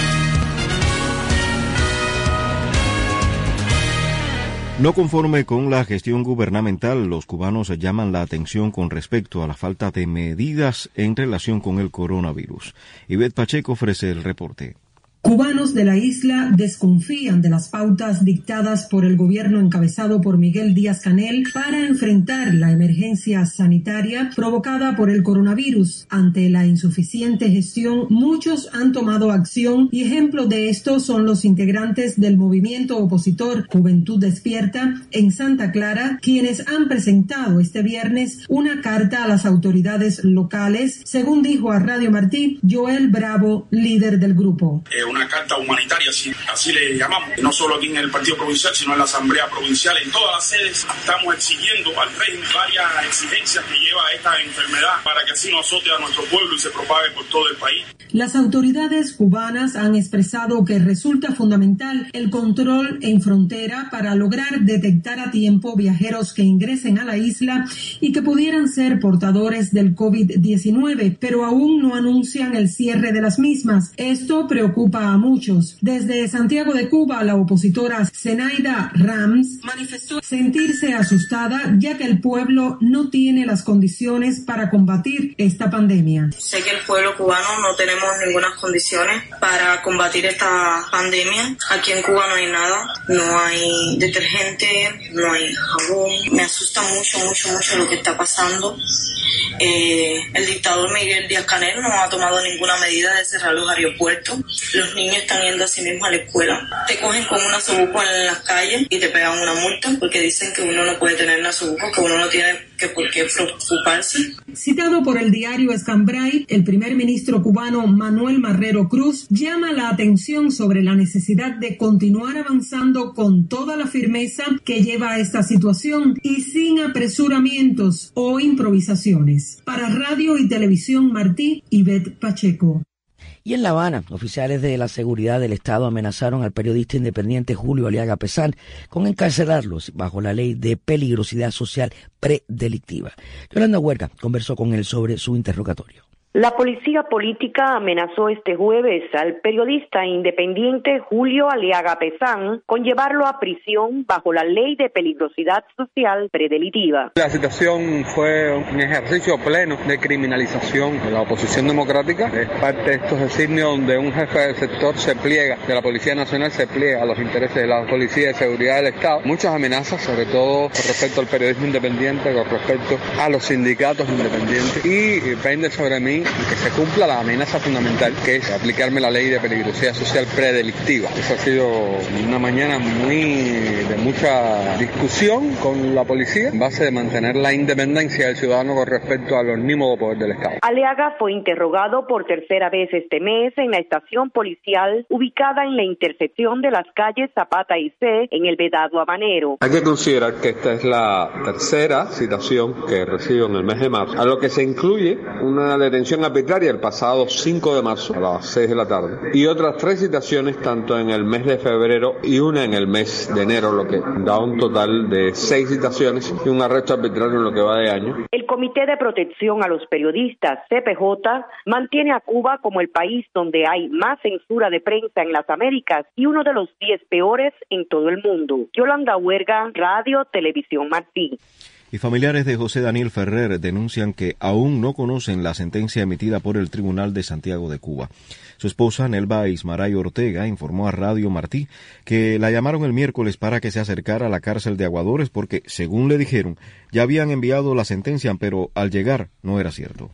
No conforme con la gestión gubernamental, los cubanos llaman la atención con respecto a la falta de medidas en relación con el coronavirus. Ivette Pacheco ofrece el reporte. Cubanos de la isla desconfían de las pautas dictadas por el gobierno encabezado por Miguel Díaz-Canel para enfrentar la emergencia sanitaria provocada por el coronavirus. Ante la insuficiente gestión, muchos han tomado acción y ejemplo de esto son los integrantes del movimiento opositor Juventud Despierta en Santa Clara, quienes han presentado este viernes una carta a las autoridades locales, según dijo a Radio Martí Joel Bravo, líder del grupo. Eh, una carta humanitaria, así, así le llamamos, no solo aquí en el partido provincial, sino en la asamblea provincial, en todas las sedes. Estamos exigiendo al régimen varias exigencias que lleva esta enfermedad para que así no azote a nuestro pueblo y se propague por todo el país. Las autoridades cubanas han expresado que resulta fundamental el control en frontera para lograr detectar a tiempo viajeros que ingresen a la isla y que pudieran ser portadores del COVID diecinueve, pero aún no anuncian el cierre de las mismas. Esto preocupa a muchos. Desde Santiago de Cuba, la opositora Zenaida Rams manifestó sentirse asustada ya que el pueblo no tiene las condiciones para combatir esta pandemia. Sé que el pueblo cubano no tenemos ninguna condiciones para combatir esta pandemia. Aquí en Cuba no hay nada, no hay detergente, no hay jabón. Me asusta mucho, mucho, mucho lo que está pasando. Eh, el dictador Miguel Díaz-Canel no ha tomado ninguna medida de cerrar los aeropuertos. Los niños están yendo así mismo a la escuela. Te cogen con un nasobuco en las calles y te pegan una multa porque dicen que uno no puede tener nasobuco, que uno no tiene que por qué preocuparse. Citado por el diario Escambray, el primer ministro cubano Manuel Marrero Cruz llama la atención sobre la necesidad de continuar avanzando con toda la firmeza que lleva a esta situación y sin apresuramientos o improvisaciones. Para Radio y Televisión Martí, Ivette Pacheco. Y en La Habana, oficiales de la seguridad del Estado amenazaron al periodista independiente Julio Aliaga Pesán con encarcelarlos bajo la ley de peligrosidad social predelictiva. Yolanda Huerga conversó con él sobre su interrogatorio. La policía política amenazó este jueves al periodista independiente Julio Aliaga Pesán con llevarlo a prisión bajo la ley de peligrosidad social predelitiva. La situación fue un ejercicio pleno de criminalización de la oposición democrática. Es parte de estos designios donde un jefe del sector se pliega, de la Policía Nacional se pliega a los intereses de la Policía de Seguridad del Estado. Muchas amenazas, sobre todo con respecto al periodismo independiente, con respecto a los sindicatos independientes. Y depende sobre mí que se cumpla la amenaza fundamental, que es aplicarme la ley de peligrosidad social predelictiva. Eso ha sido una mañana muy de mucha discusión con la policía en base de mantener la independencia del ciudadano con respecto al omnímodo poder del Estado. Aliaga fue interrogado por tercera vez este mes en la estación policial ubicada en la intersección de las calles Zapata y C en el Vedado Habanero. Hay que considerar que esta es la tercera citación que recibo en el mes de marzo, a lo que se incluye una detención arbitraria el pasado cinco de marzo a las seis de la tarde y otras tres citaciones tanto en el mes de febrero y una en el mes de enero, lo que da un total de seis citaciones y un arresto arbitrario en lo que va de año. El Comité de Protección a los Periodistas, C P J, mantiene a Cuba como el país donde hay más censura de prensa en las Américas y uno de los diez peores en todo el mundo. Yolanda Huerga, Radio Televisión Martí. Y familiares de José Daniel Ferrer denuncian que aún no conocen la sentencia emitida por el Tribunal de Santiago de Cuba. Su esposa, Nelva Ismaray Ortega, informó a Radio Martí que la llamaron el miércoles para que se acercara a la cárcel de Aguadores porque, según le dijeron, ya habían enviado la sentencia, pero al llegar no era cierto.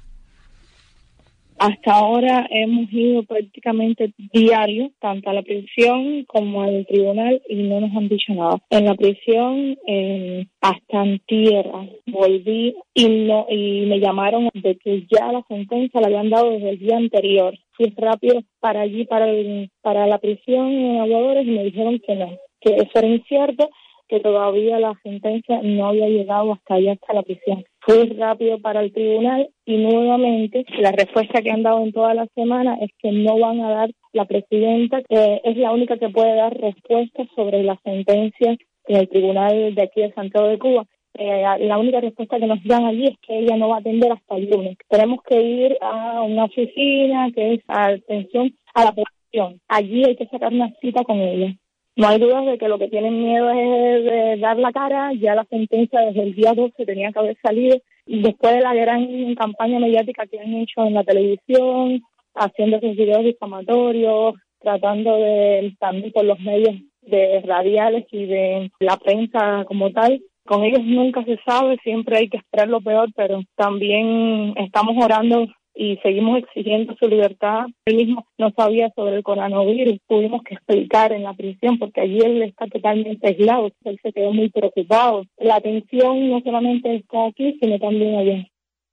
Hasta ahora hemos ido prácticamente diario, tanto a la prisión como al tribunal, y no nos han dicho nada. En la prisión, eh, hasta antier, volví y, no, y me llamaron de que ya la sentencia la habían dado desde el día anterior. Fui rápido para allí, para, el, para la prisión en Aguadores, y me dijeron que no, que eso era incierto, que todavía la sentencia no había llegado hasta allá, hasta la prisión. Fui rápido para el tribunal y nuevamente la respuesta que han dado en toda la semana es que no van a dar, la presidenta, que es la única que puede dar respuesta sobre la sentencia en el tribunal de aquí de Santiago de Cuba. Eh, la única respuesta que nos dan allí es que ella no va a atender hasta el lunes. Tenemos que ir a una oficina que es atención a la población. Allí hay que sacar una cita con ella. No hay dudas de que lo que tienen miedo es de dar la cara. Ya la sentencia desde el día doce tenía que haber salido. Y después de la gran campaña mediática que han hecho en la televisión, haciendo esos videos difamatorios, tratando de, también por los medios de radiales y de la prensa como tal, con ellos nunca se sabe, siempre hay que esperar lo peor, pero también estamos orando y seguimos exigiendo su libertad. Él mismo no sabía sobre el coronavirus, tuvimos que explicar en la prisión porque allí él está totalmente aislado, él se quedó muy preocupado. La atención no solamente está aquí, sino también allá.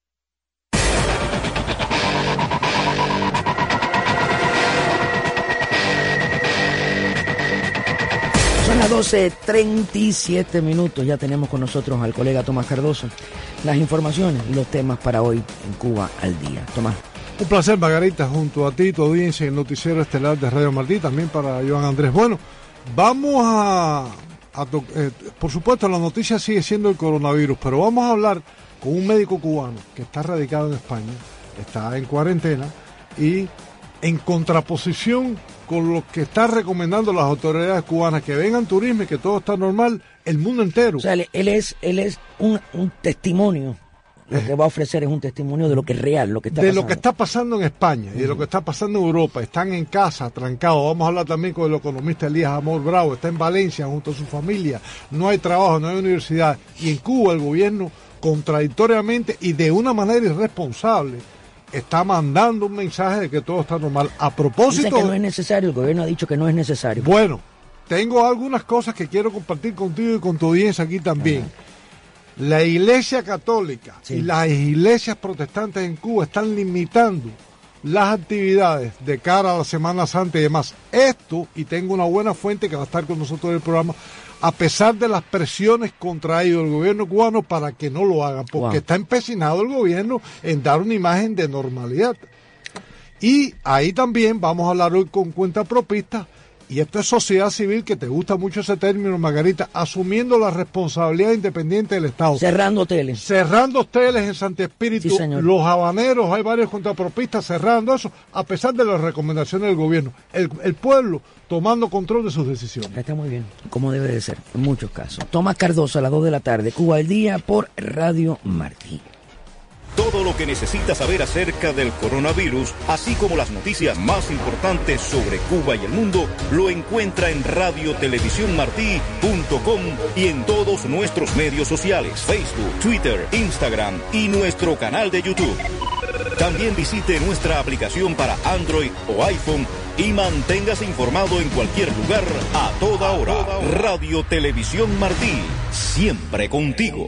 Son las doce treinta y siete minutos, ya tenemos con nosotros al colega Tomás Cardoso. Las informaciones y los temas para hoy en Cuba al día. Tomás. Un placer, Margarita, junto a ti, tu audiencia, el noticiero estelar de Radio Martí, también para Joan Andrés. Bueno, vamos a, a to- eh, por supuesto la noticia sigue siendo el coronavirus, pero vamos a hablar con un médico cubano que está radicado en España, está en cuarentena y en contraposición con lo que están recomendando las autoridades cubanas, que vengan turismo y que todo está normal, el mundo entero. O sea, él, él es él es un, un testimonio. Lo que va a ofrecer es un testimonio de lo que es real, lo que está de pasando. lo que está pasando en España y de lo que está pasando en Europa. Están en casa, trancados. Vamos a hablar también con el economista Elías Amor Bravo. Está en Valencia junto a su familia. No hay trabajo, no hay universidad. Y en Cuba el gobierno, contradictoriamente y de una manera irresponsable, está mandando un mensaje de que todo está normal. A propósito... Dicen que no es necesario, el gobierno ha dicho que no es necesario. Bueno, tengo algunas cosas que quiero compartir contigo y con tu audiencia aquí también. Ajá. La Iglesia Católica sí. y las iglesias protestantes en Cuba están limitando las actividades de cara a la Semana Santa y demás. Esto, y tengo una buena fuente que va a estar con nosotros en el programa, a pesar de las presiones contra ellos del gobierno cubano para que no lo hagan, porque wow. está empecinado el gobierno en dar una imagen de normalidad. Y ahí también vamos a hablar hoy con cuenta propista y esto es sociedad civil, que te gusta mucho ese término, Margarita, asumiendo la responsabilidad independiente del Estado. Cerrando hoteles. Cerrando hoteles en Santi Espíritu, sí, los habaneros, hay varios contrapropistas cerrando eso, a pesar de las recomendaciones del gobierno. El, el pueblo tomando control de sus decisiones. Está muy bien, como debe de ser, en muchos casos. Tomás Cardoso, a las dos de la tarde, Cuba al Día, por Radio Martí. Todo lo que necesita saber acerca del coronavirus, así como las noticias más importantes sobre Cuba y el mundo, lo encuentra en radio televisión martí punto com y en todos nuestros medios sociales, Facebook, Twitter, Instagram y nuestro canal de YouTube. También visite nuestra aplicación para Android o iPhone y manténgase informado en cualquier lugar, a toda hora. Radio Televisión Martí, siempre contigo.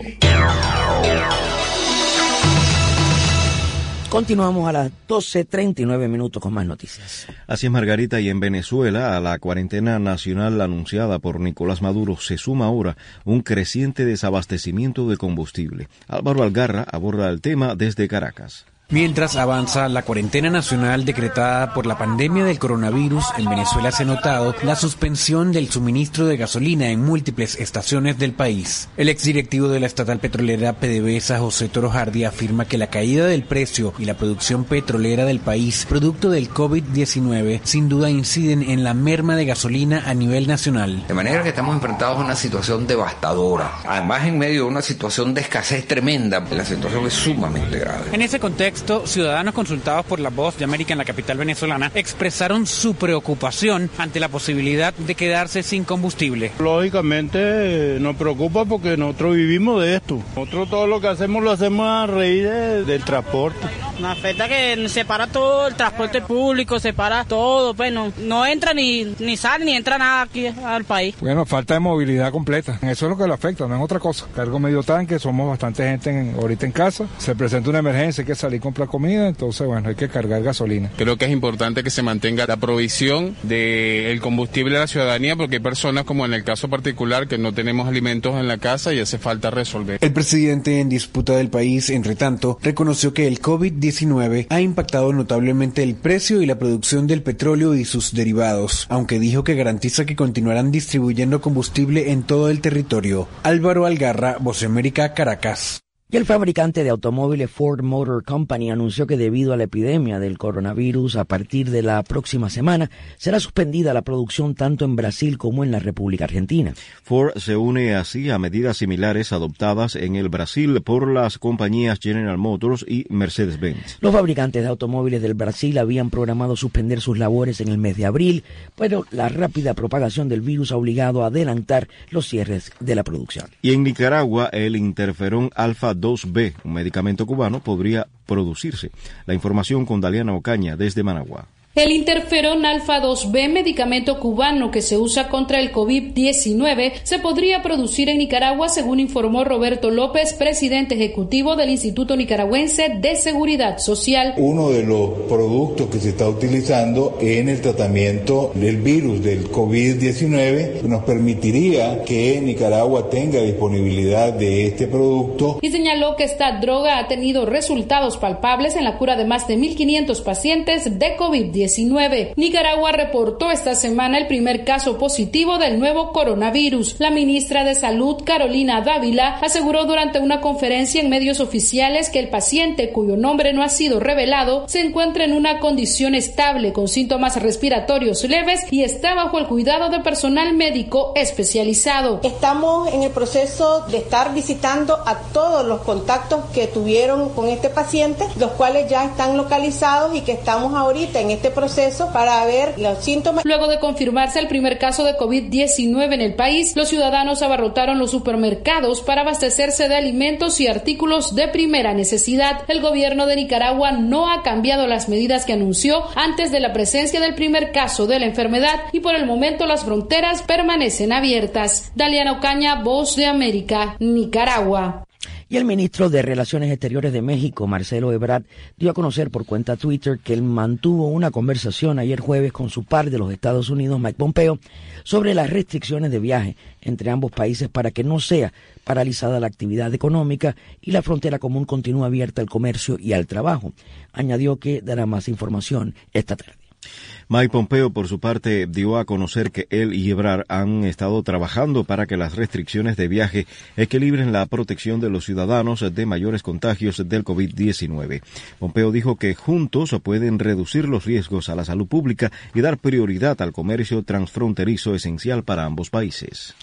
Continuamos a las doce treinta y nueve minutos con más noticias. Así es, Margarita, y en Venezuela, a la cuarentena nacional anunciada por Nicolás Maduro se suma ahora un creciente desabastecimiento de combustible. Álvaro Algarra aborda el tema desde Caracas. Mientras avanza la cuarentena nacional decretada por la pandemia del coronavirus, en Venezuela se ha notado la suspensión del suministro de gasolina en múltiples estaciones del país. El exdirectivo de la estatal petrolera PDVSA, José Toro Hardy, afirma que la caída del precio y la producción petrolera del país, producto del COVID diecinueve, sin duda inciden en la merma de gasolina a nivel nacional. De manera que estamos enfrentados a una situación devastadora, además en medio de una situación de escasez tremenda. La situación es sumamente grave. En ese contexto, ciudadanos consultados por La Voz de América en la capital venezolana expresaron su preocupación ante la posibilidad de quedarse sin combustible. Lógicamente nos preocupa porque nosotros vivimos de esto. Nosotros todo lo que hacemos lo hacemos a raíz de, del transporte. Nos afecta que se para todo el transporte público, se para todo, pues no, no entra ni, ni sale ni entra nada aquí al país. Bueno, falta de movilidad completa. Eso es lo que lo afecta, no es otra cosa. Cargo medio tanque, somos bastante gente en, ahorita en casa. Se presenta una emergencia, hay que salir comprar comida, entonces bueno, hay que cargar gasolina. Creo que es importante que se mantenga la provisión del combustible a la ciudadanía, porque hay personas, como en el caso particular, que no tenemos alimentos en la casa y hace falta resolver. El presidente en disputa del país, entre tanto, reconoció que el COVID diecinueve ha impactado notablemente el precio y la producción del petróleo y sus derivados, aunque dijo que garantiza que continuarán distribuyendo combustible en todo el territorio. Álvaro Algarra, Voz de América, Caracas. Y el fabricante de automóviles Ford Motor Company anunció que debido a la epidemia del coronavirus, a partir de la próxima semana será suspendida la producción tanto en Brasil como en la República Argentina. Ford se une así a medidas similares adoptadas en el Brasil por las compañías General Motors y Mercedes-Benz. Los fabricantes de automóviles del Brasil habían programado suspender sus labores en el mes de abril, pero la rápida propagación del virus ha obligado a adelantar los cierres de la producción. Y en Nicaragua, el interferón alfa dos B, un medicamento cubano, podría producirse. La información con Daliana Ocaña desde Managua. El interferón alfa dos B, medicamento cubano que se usa contra el COVID diecinueve, se podría producir en Nicaragua, según informó Roberto López, presidente ejecutivo del Instituto Nicaragüense de Seguridad Social. Uno de los productos que se está utilizando en el tratamiento del virus del COVID diecinueve nos permitiría que Nicaragua tenga disponibilidad de este producto. Y señaló que esta droga ha tenido resultados palpables en la cura de más de mil quinientos pacientes de COVID diecinueve. Nicaragua reportó esta semana el primer caso positivo del nuevo coronavirus. La ministra de Salud, Carolina Dávila, aseguró durante una conferencia en medios oficiales que el paciente, cuyo nombre no ha sido revelado, se encuentra en una condición estable con síntomas respiratorios leves y está bajo el cuidado de personal médico especializado. Estamos en el proceso de estar visitando a todos los contactos que tuvieron con este paciente, los cuales ya están localizados y que estamos ahorita en este proceso para ver los síntomas. Luego de confirmarse el primer caso de COVID diecinueve en el país, los ciudadanos abarrotaron los supermercados para abastecerse de alimentos y artículos de primera necesidad. El gobierno de Nicaragua no ha cambiado las medidas que anunció antes de la presencia del primer caso de la enfermedad y por el momento las fronteras permanecen abiertas. Daliana Ocaña, Voz de América, Nicaragua. Y el ministro de Relaciones Exteriores de México, Marcelo Ebrard, dio a conocer por cuenta Twitter que él mantuvo una conversación ayer jueves con su par de los Estados Unidos, Mike Pompeo, sobre las restricciones de viaje entre ambos países para que no sea paralizada la actividad económica y la frontera común continúe abierta al comercio y al trabajo. Añadió que dará más información esta tarde. Mike Pompeo, por su parte, dio a conocer que él y Ebrard han estado trabajando para que las restricciones de viaje equilibren la protección de los ciudadanos de mayores contagios del COVID diecinueve. Pompeo dijo que juntos pueden reducir los riesgos a la salud pública y dar prioridad al comercio transfronterizo esencial para ambos países.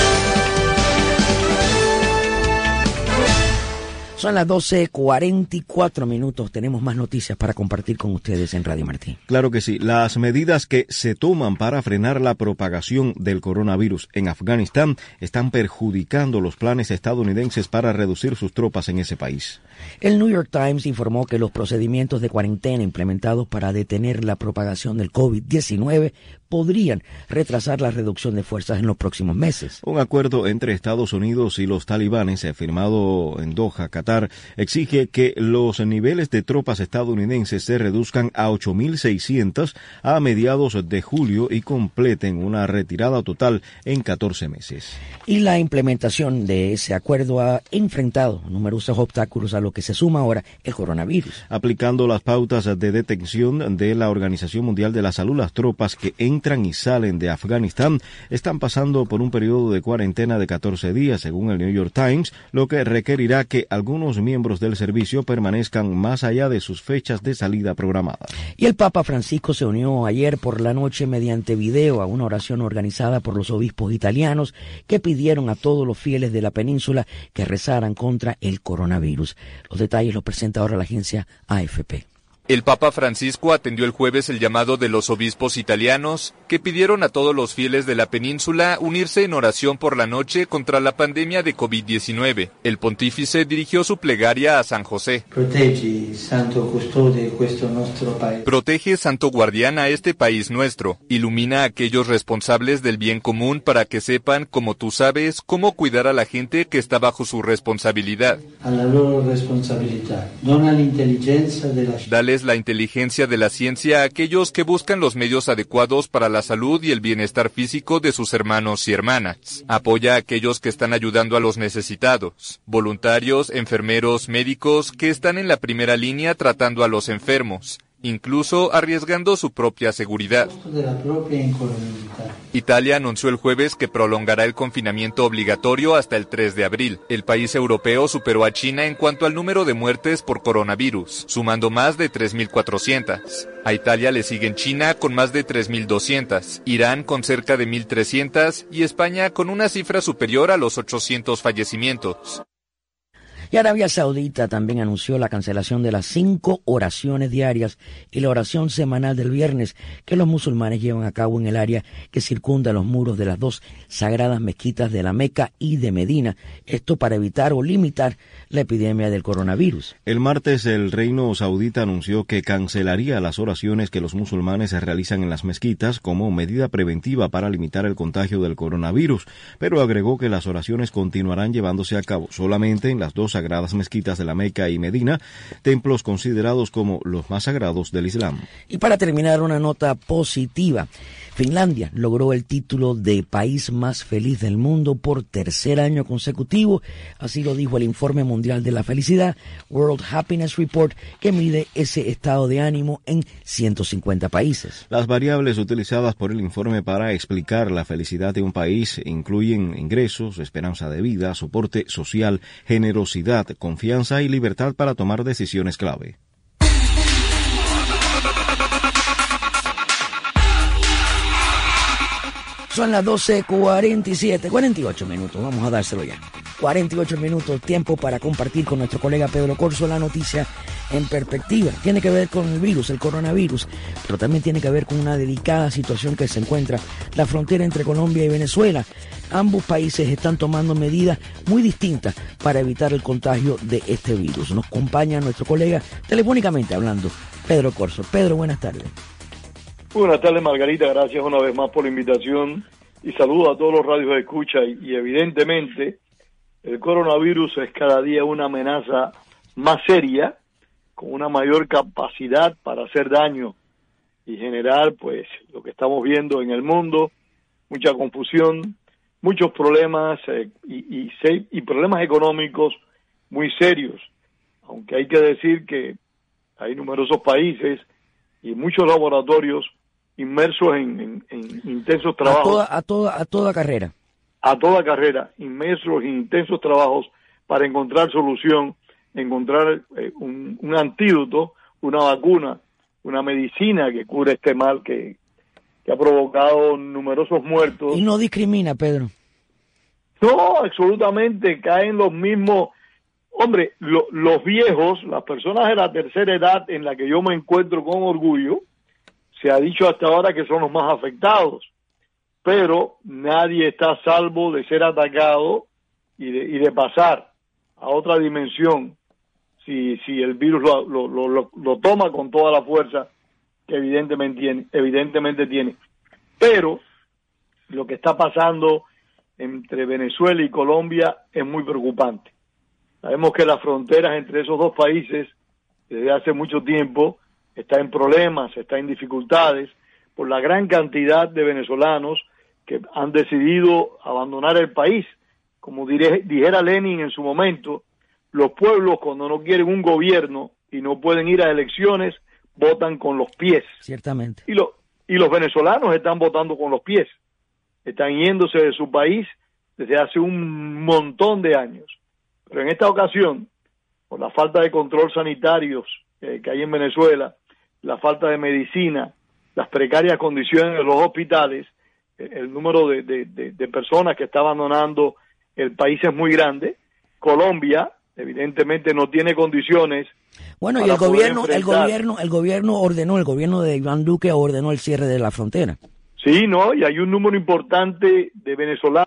Son las doce cuarenta y cuatro minutos. Tenemos más noticias para compartir con ustedes en Radio Martí. Claro que sí. Las medidas que se toman para frenar la propagación del coronavirus en Afganistán están perjudicando los planes estadounidenses para reducir sus tropas en ese país. El New York Times informó que los procedimientos de cuarentena implementados para detener la propagación del COVID diecinueve podrían retrasar la reducción de fuerzas en los próximos meses. Un acuerdo entre Estados Unidos y los talibanes, firmado en Doha, Qatar, exige que los niveles de tropas estadounidenses se reduzcan a ocho mil seiscientos a mediados de julio y completen una retirada total en catorce meses. Y la implementación de ese acuerdo ha enfrentado numerosos obstáculos, a lo que se suma ahora el coronavirus. Aplicando las pautas de detención de la Organización Mundial de la Salud, las tropas que entran y salen de Afganistán están pasando por un periodo de cuarentena de catorce días, según el New York Times, lo que requerirá que algunos miembros del servicio permanezcan más allá de sus fechas de salida programadas. Y el Papa Francisco se unió ayer por la noche mediante video a una oración organizada por los obispos italianos que pidieron a todos los fieles de la península que rezaran contra el coronavirus. Los detalles los presenta ahora la agencia A F P. El Papa Francisco atendió el jueves el llamado de los obispos italianos, que pidieron a todos los fieles de la península unirse en oración por la noche contra la pandemia de COVID diecinueve. El pontífice dirigió su plegaria a San José. Protege, santo custode, questo nostro paese. Protege, santo guardián, a este país nuestro. Ilumina a aquellos responsables del bien común para que sepan, como tú sabes, cómo cuidar a la gente que está bajo su responsabilidad. A la loro responsabilità. Dona l'intelligenza della Dales la inteligencia de la ciencia a aquellos que buscan los medios adecuados para la salud y el bienestar físico de sus hermanos y hermanas. Apoya a aquellos que están ayudando a los necesitados, voluntarios, enfermeros, médicos que están en la primera línea tratando a los enfermos, incluso arriesgando su propia seguridad. Italia anunció el jueves que prolongará el confinamiento obligatorio hasta el tres de abril. El país europeo superó a China en cuanto al número de muertes por coronavirus, sumando más de tres mil cuatrocientas. A Italia le siguen China con más de tres mil doscientas, Irán con cerca de mil trescientas y España con una cifra superior a los ochocientos fallecimientos. Y Arabia Saudita también anunció la cancelación de las cinco oraciones diarias y la oración semanal del viernes que los musulmanes llevan a cabo en el área que circunda los muros de las dos sagradas mezquitas de la Meca y de Medina. Esto para evitar o limitar la epidemia del coronavirus. El martes el Reino Saudita anunció que cancelaría las oraciones que los musulmanes realizan en las mezquitas como medida preventiva para limitar el contagio del coronavirus, pero agregó que las oraciones continuarán llevándose a cabo solamente en las dos sagradas mezquitas de la Meca y Medina, templos considerados como los más sagrados del Islam. Y para terminar, una nota positiva. Finlandia logró el título de país más feliz del mundo por tercer año consecutivo, así lo dijo el Informe Mundial de la Felicidad, World Happiness Report, que mide ese estado de ánimo en ciento cincuenta países. Las variables utilizadas por el informe para explicar la felicidad de un país incluyen ingresos, esperanza de vida, soporte social, generosidad, confianza y libertad para tomar decisiones clave. Son las doce cuarenta y siete, cuarenta y ocho minutos, vamos a dárselo ya. cuarenta y ocho minutos, tiempo para compartir con nuestro colega Pedro Corso la noticia en perspectiva. Tiene que ver con el virus, el coronavirus, pero también tiene que ver con una delicada situación que se encuentra la frontera entre Colombia y Venezuela. Ambos países están tomando medidas muy distintas para evitar el contagio de este virus. Nos acompaña nuestro colega telefónicamente hablando, Pedro Corso. Pedro, buenas tardes. Buenas tardes, Margarita, gracias una vez más por la invitación y saludo a todos los radios de escucha y, y evidentemente el coronavirus es cada día una amenaza más seria, con una mayor capacidad para hacer daño y generar pues lo que estamos viendo en el mundo, mucha confusión, muchos problemas eh, y, y, y problemas económicos muy serios, aunque hay que decir que hay numerosos países y muchos laboratorios inmersos en, en, en intensos trabajos. A toda, a toda, a toda carrera. A toda carrera, inmersos en intensos trabajos para encontrar solución, encontrar eh, un, un antídoto, una vacuna, una medicina que cure este mal que, que ha provocado numerosos muertos. Y no discrimina, Pedro. No, absolutamente, caen los mismos. Hombre, lo, los viejos, las personas de la tercera edad en la que yo me encuentro con orgullo, se ha dicho hasta ahora que son los más afectados, pero nadie está a salvo de ser atacado y de, y de pasar a otra dimensión si, si el virus lo, lo, lo, lo toma con toda la fuerza que evidentemente tiene, evidentemente tiene. Pero lo que está pasando entre Venezuela y Colombia es muy preocupante. Sabemos que las fronteras entre esos dos países desde hace mucho tiempo está en problemas, está en dificultades por la gran cantidad de venezolanos que han decidido abandonar el país. Como diré, dijera Lenin en su momento, los pueblos cuando no quieren un gobierno y no pueden ir a elecciones, votan con los pies. Ciertamente. Y, lo, y los venezolanos están votando con los pies. Están yéndose de su país desde hace un montón de años. Pero en esta ocasión, por la falta de control sanitarios eh, que hay en Venezuela, la falta de medicina, las precarias condiciones de los hospitales, eh, el número de, de, de, de personas que está abandonando el país es muy grande. Colombia, evidentemente, no tiene condiciones. Bueno, y el gobierno, el gobierno, el gobierno ordenó, el gobierno de Iván Duque ordenó el cierre de la frontera. Sí, no, y hay un número importante de venezolanos.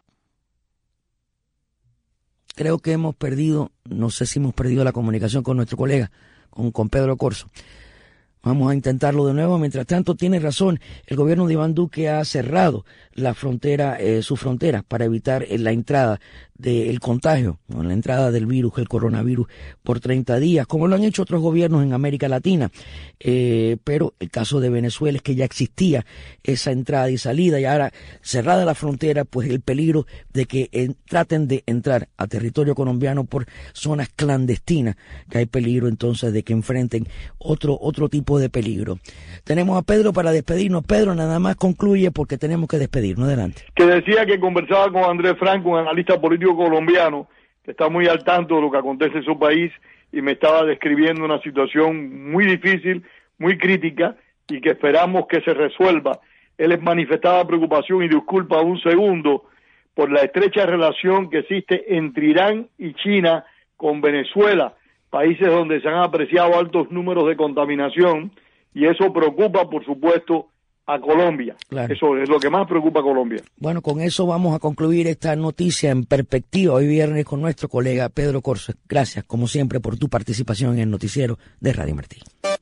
Creo que hemos perdido, no sé si hemos perdido la comunicación con nuestro colega, con, con Pedro Corso. Vamos a intentarlo de nuevo. Mientras tanto, tiene razón, el gobierno de Iván Duque ha cerrado la frontera, eh, sus fronteras para evitar eh, la entrada del contagio, ¿no? La entrada del virus, el coronavirus, por treinta días, como lo han hecho otros gobiernos en América Latina. Eh, pero el caso de Venezuela es que ya existía esa entrada y salida, y ahora cerrada la frontera, pues el peligro de que en, traten de entrar a territorio colombiano por zonas clandestinas, que hay peligro entonces de que enfrenten otro, otro tipo de peligro. Tenemos a Pedro para despedirnos. Pedro, nada más concluye porque tenemos que despedirnos. Adelante. Que decía que conversaba con Andrés Franco, un analista político colombiano que está muy al tanto de lo que acontece en su país y me estaba describiendo una situación muy difícil, muy crítica y que esperamos que se resuelva. Él manifestaba preocupación y disculpa un segundo por la estrecha relación que existe entre Irán y China con Venezuela, países donde se han apreciado altos números de contaminación, y eso preocupa, por supuesto, a Colombia. Claro. Eso es lo que más preocupa a Colombia. Bueno, con eso vamos a concluir esta noticia en perspectiva hoy viernes con nuestro colega Pedro Corso. Gracias, como siempre, por tu participación en el noticiero de Radio Martí.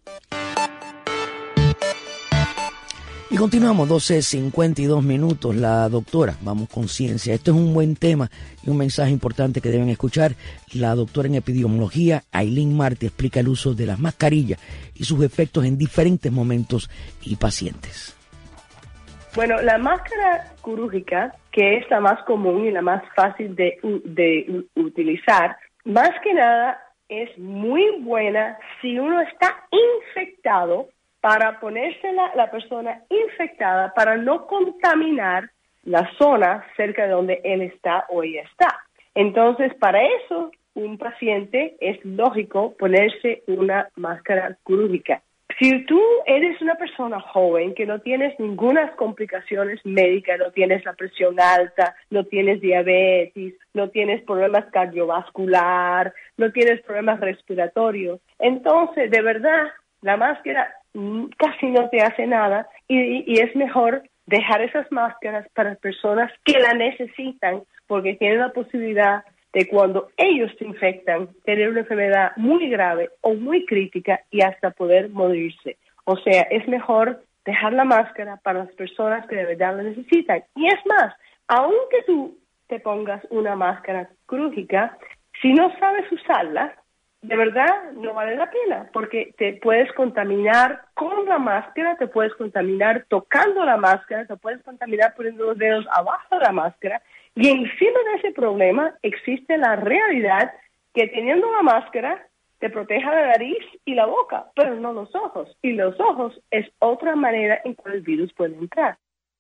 Y continuamos, doce cincuenta y dos minutos, la doctora, vamos con ciencia. Esto es un buen tema y un mensaje importante que deben escuchar. La doctora en epidemiología, Ailín Martí, explica el uso de las mascarillas y sus efectos en diferentes momentos y pacientes. Bueno, la máscara quirúrgica, que es la más común y la más fácil de, de utilizar, más que nada es muy buena si uno está infectado, para ponérsela la persona infectada para no contaminar la zona cerca de donde él está o ella está. Entonces, para eso, un paciente es lógico ponerse una máscara quirúrgica. Si tú eres una persona joven que no tienes ninguna complicaciones médicas, no tienes la presión alta, no tienes diabetes, no tienes problemas cardiovasculares, no tienes problemas respiratorios, entonces, de verdad, la máscara casi no te hace nada y, y es mejor dejar esas máscaras para personas que la necesitan porque tienen la posibilidad de cuando ellos se infectan tener una enfermedad muy grave o muy crítica y hasta poder morirse. O sea, es mejor dejar la máscara para las personas que de verdad la necesitan. Y es más, aunque tú te pongas una máscara quirúrgica, si no sabes usarla, de verdad no vale la pena, porque te puedes contaminar con la máscara, te puedes contaminar tocando la máscara, te puedes contaminar poniendo los dedos abajo de la máscara, y encima de ese problema existe la realidad que teniendo la máscara te proteja la nariz y la boca, pero no los ojos. Y los ojos es otra manera en que el virus puede entrar.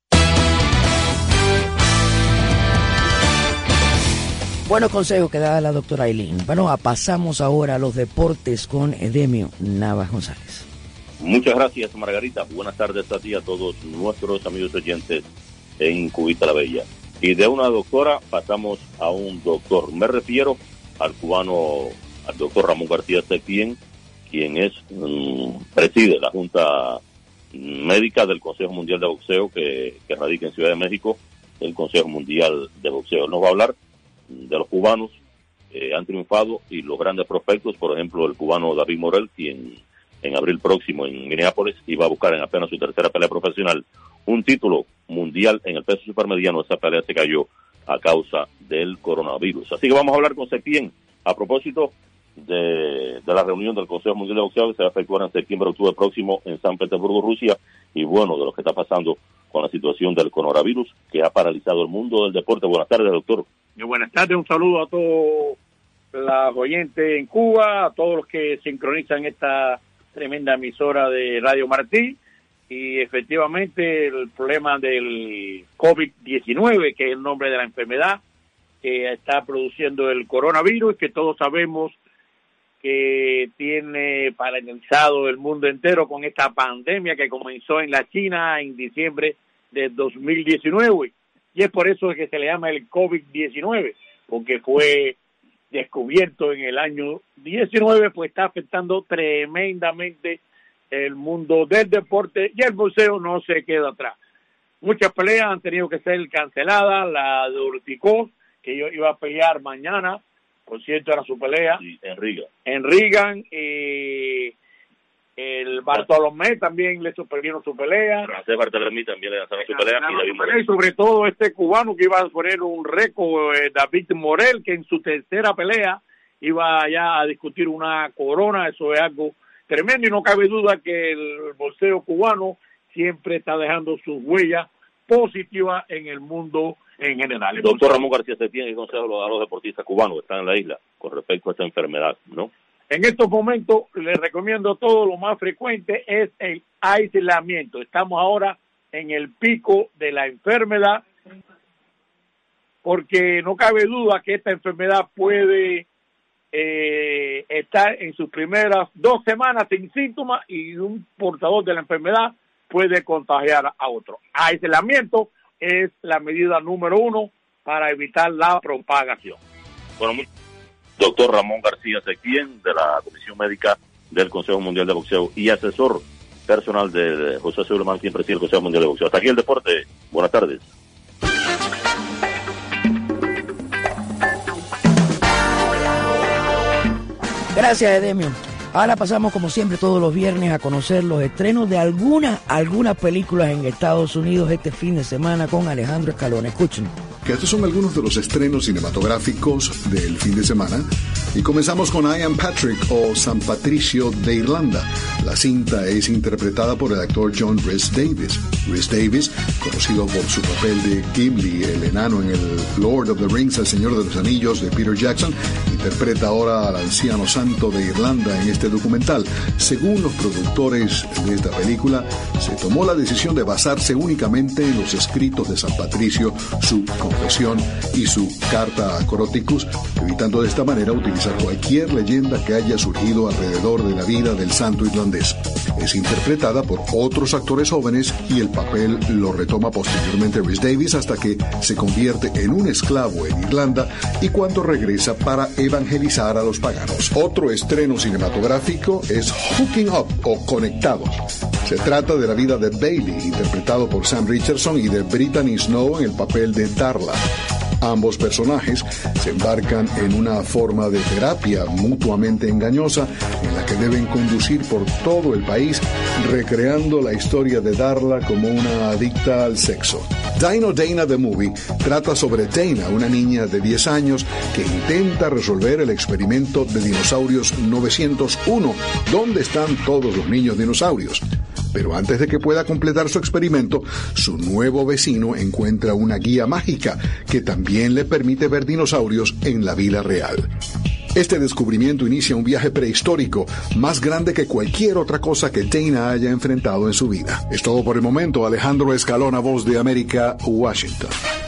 Buenos consejos que da la doctora Eileen. Bueno, pasamos ahora a los deportes con Edemio Navas González. Muchas gracias, Margarita. Buenas tardes a ti y a todos nuestros amigos oyentes en Cubita la Bella. Y de una doctora pasamos a un doctor. Me refiero al cubano, al doctor Ramón García Septién, quien es um, preside la Junta Médica del Consejo Mundial de Boxeo que, que radica en Ciudad de México, el Consejo Mundial de Boxeo. Nos va a hablar de los cubanos eh, han triunfado y los grandes prospectos, por ejemplo, el cubano David Morel, quien en abril próximo en Minneapolis iba a buscar en apenas su tercera pelea profesional un título mundial en el peso supermediano. Esa pelea se cayó a causa del coronavirus. Así que vamos a hablar con Septién a propósito de, de la reunión del Consejo Mundial de Boxeo que se va a efectuar en septiembre, octubre próximo en San Petersburgo, Rusia, y bueno, de lo que está pasando con la situación del coronavirus que ha paralizado el mundo del deporte. Buenas tardes, doctor. Muy buenas tardes, un saludo a todos los oyentes en Cuba, a todos los que sincronizan esta tremenda emisora de Radio Martí. Y efectivamente el problema del COVID diecinueve, que es el nombre de la enfermedad que está produciendo el coronavirus, que todos sabemos que tiene paralizado el mundo entero con esta pandemia que comenzó en la China en diciembre de dos mil diecinueve. Y es por eso que se le llama el COVID diecinueve, porque fue descubierto en el año diecinueve, pues está afectando tremendamente el mundo del deporte y el boxeo no se queda atrás. Muchas peleas han tenido que ser canceladas. La de Urticó, que yo iba a pelear mañana, por cierto era su pelea. Sí, en Riga. En Riga, y el Bartolomé también le suspendieron su pelea. Francés Bartolomé también le lanzaron su pelea. Y, David Morel. Y sobre todo este cubano que iba a poner un récord, eh, David Morel, que en su tercera pelea iba ya a discutir una corona. Eso es algo tremendo y no cabe duda que el boxeo cubano siempre está dejando sus huellas positivas en el mundo en general. El doctor Ramón García Septién, ¿qué consejo a los deportistas cubanos que están en la isla con respecto a esta enfermedad, no? En estos momentos les recomiendo todo, lo más frecuente es el aislamiento. Estamos ahora en el pico de la enfermedad porque no cabe duda que esta enfermedad puede eh, estar en sus primeras dos semanas sin síntomas y un portador de la enfermedad puede contagiar a otro. Aislamiento es la medida número uno para evitar la propagación. Bueno, doctor Ramón García Septién, de la Comisión Médica del Consejo Mundial de Boxeo y asesor personal de José Suleiman, quien preside el Consejo Mundial de Boxeo. Hasta aquí el deporte. Buenas tardes. Gracias, Edemio. Ahora pasamos, como siempre, todos los viernes a conocer los estrenos de algunas algunas películas en Estados Unidos este fin de semana con Alejandro Escalón. Escuchen. Que estos son algunos de los estrenos cinematográficos del fin de semana. Y comenzamos con I Am Patrick o San Patricio de Irlanda. La cinta es interpretada por el actor John Rhys Davies. Rhys Davies, conocido por su papel de Gimli, el enano en el Lord of the Rings, el Señor de los Anillos de Peter Jackson, interpreta ahora al anciano santo de Irlanda en este documental. Según los productores de esta película, se tomó la decisión de basarse únicamente en los escritos de San Patricio, su confesión y su carta a Coroticus, evitando de esta manera utilizar cualquier leyenda que haya surgido alrededor de la vida del santo irlandés. Es interpretada por otros actores jóvenes y el papel lo retoma posteriormente Rhys Davies hasta que se convierte en un esclavo en Irlanda y cuando regresa para evangelizar a los paganos. Otro estreno cinematográfico es Hooking Up o Conectados. Se trata de la vida de Bailey, interpretado por Sam Richardson, y de Brittany Snow en el papel de Darla. Ambos personajes se embarcan en una forma de terapia mutuamente engañosa en la que deben conducir por todo el país recreando la historia de Darla como una adicta al sexo. Dino Dana the Movie trata sobre Dana, una niña de diez años que intenta resolver el experimento de dinosaurios novecientos uno. ¿Dónde están todos los niños dinosaurios? Pero antes de que pueda completar su experimento, su nuevo vecino encuentra una guía mágica que también le permite ver dinosaurios en la vida real. Este descubrimiento inicia un viaje prehistórico, más grande que cualquier otra cosa que Dana haya enfrentado en su vida. Es todo por el momento. Alejandro Escalona, Voz de América, Washington.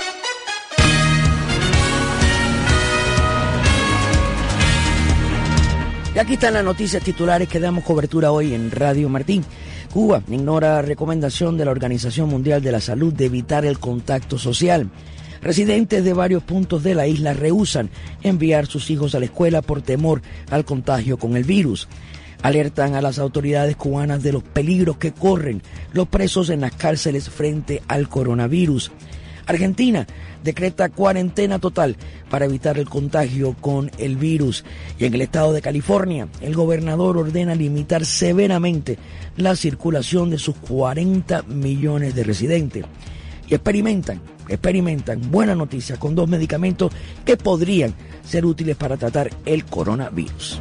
Y aquí están las noticias titulares que damos cobertura hoy en Radio Martín. Cuba ignora recomendación de la Organización Mundial de la Salud de evitar el contacto social. Residentes de varios puntos de la isla rehúsan enviar sus hijos a la escuela por temor al contagio con el virus. Alertan a las autoridades cubanas de los peligros que corren los presos en las cárceles frente al coronavirus. Argentina decreta cuarentena total para evitar el contagio con el virus. Y en el estado de California, el gobernador ordena limitar severamente la circulación de sus cuarenta millones de residentes. Y experimentan, experimentan, buena noticia, con dos medicamentos que podrían ser útiles para tratar el coronavirus.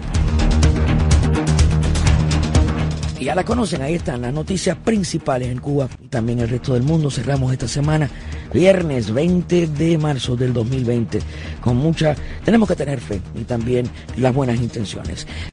Y ya la conocen, ahí están las noticias principales en Cuba y también el resto del mundo. Cerramos esta semana, viernes veinte de marzo del dos mil veinte, con mucha, tenemos que tener fe y también las buenas intenciones.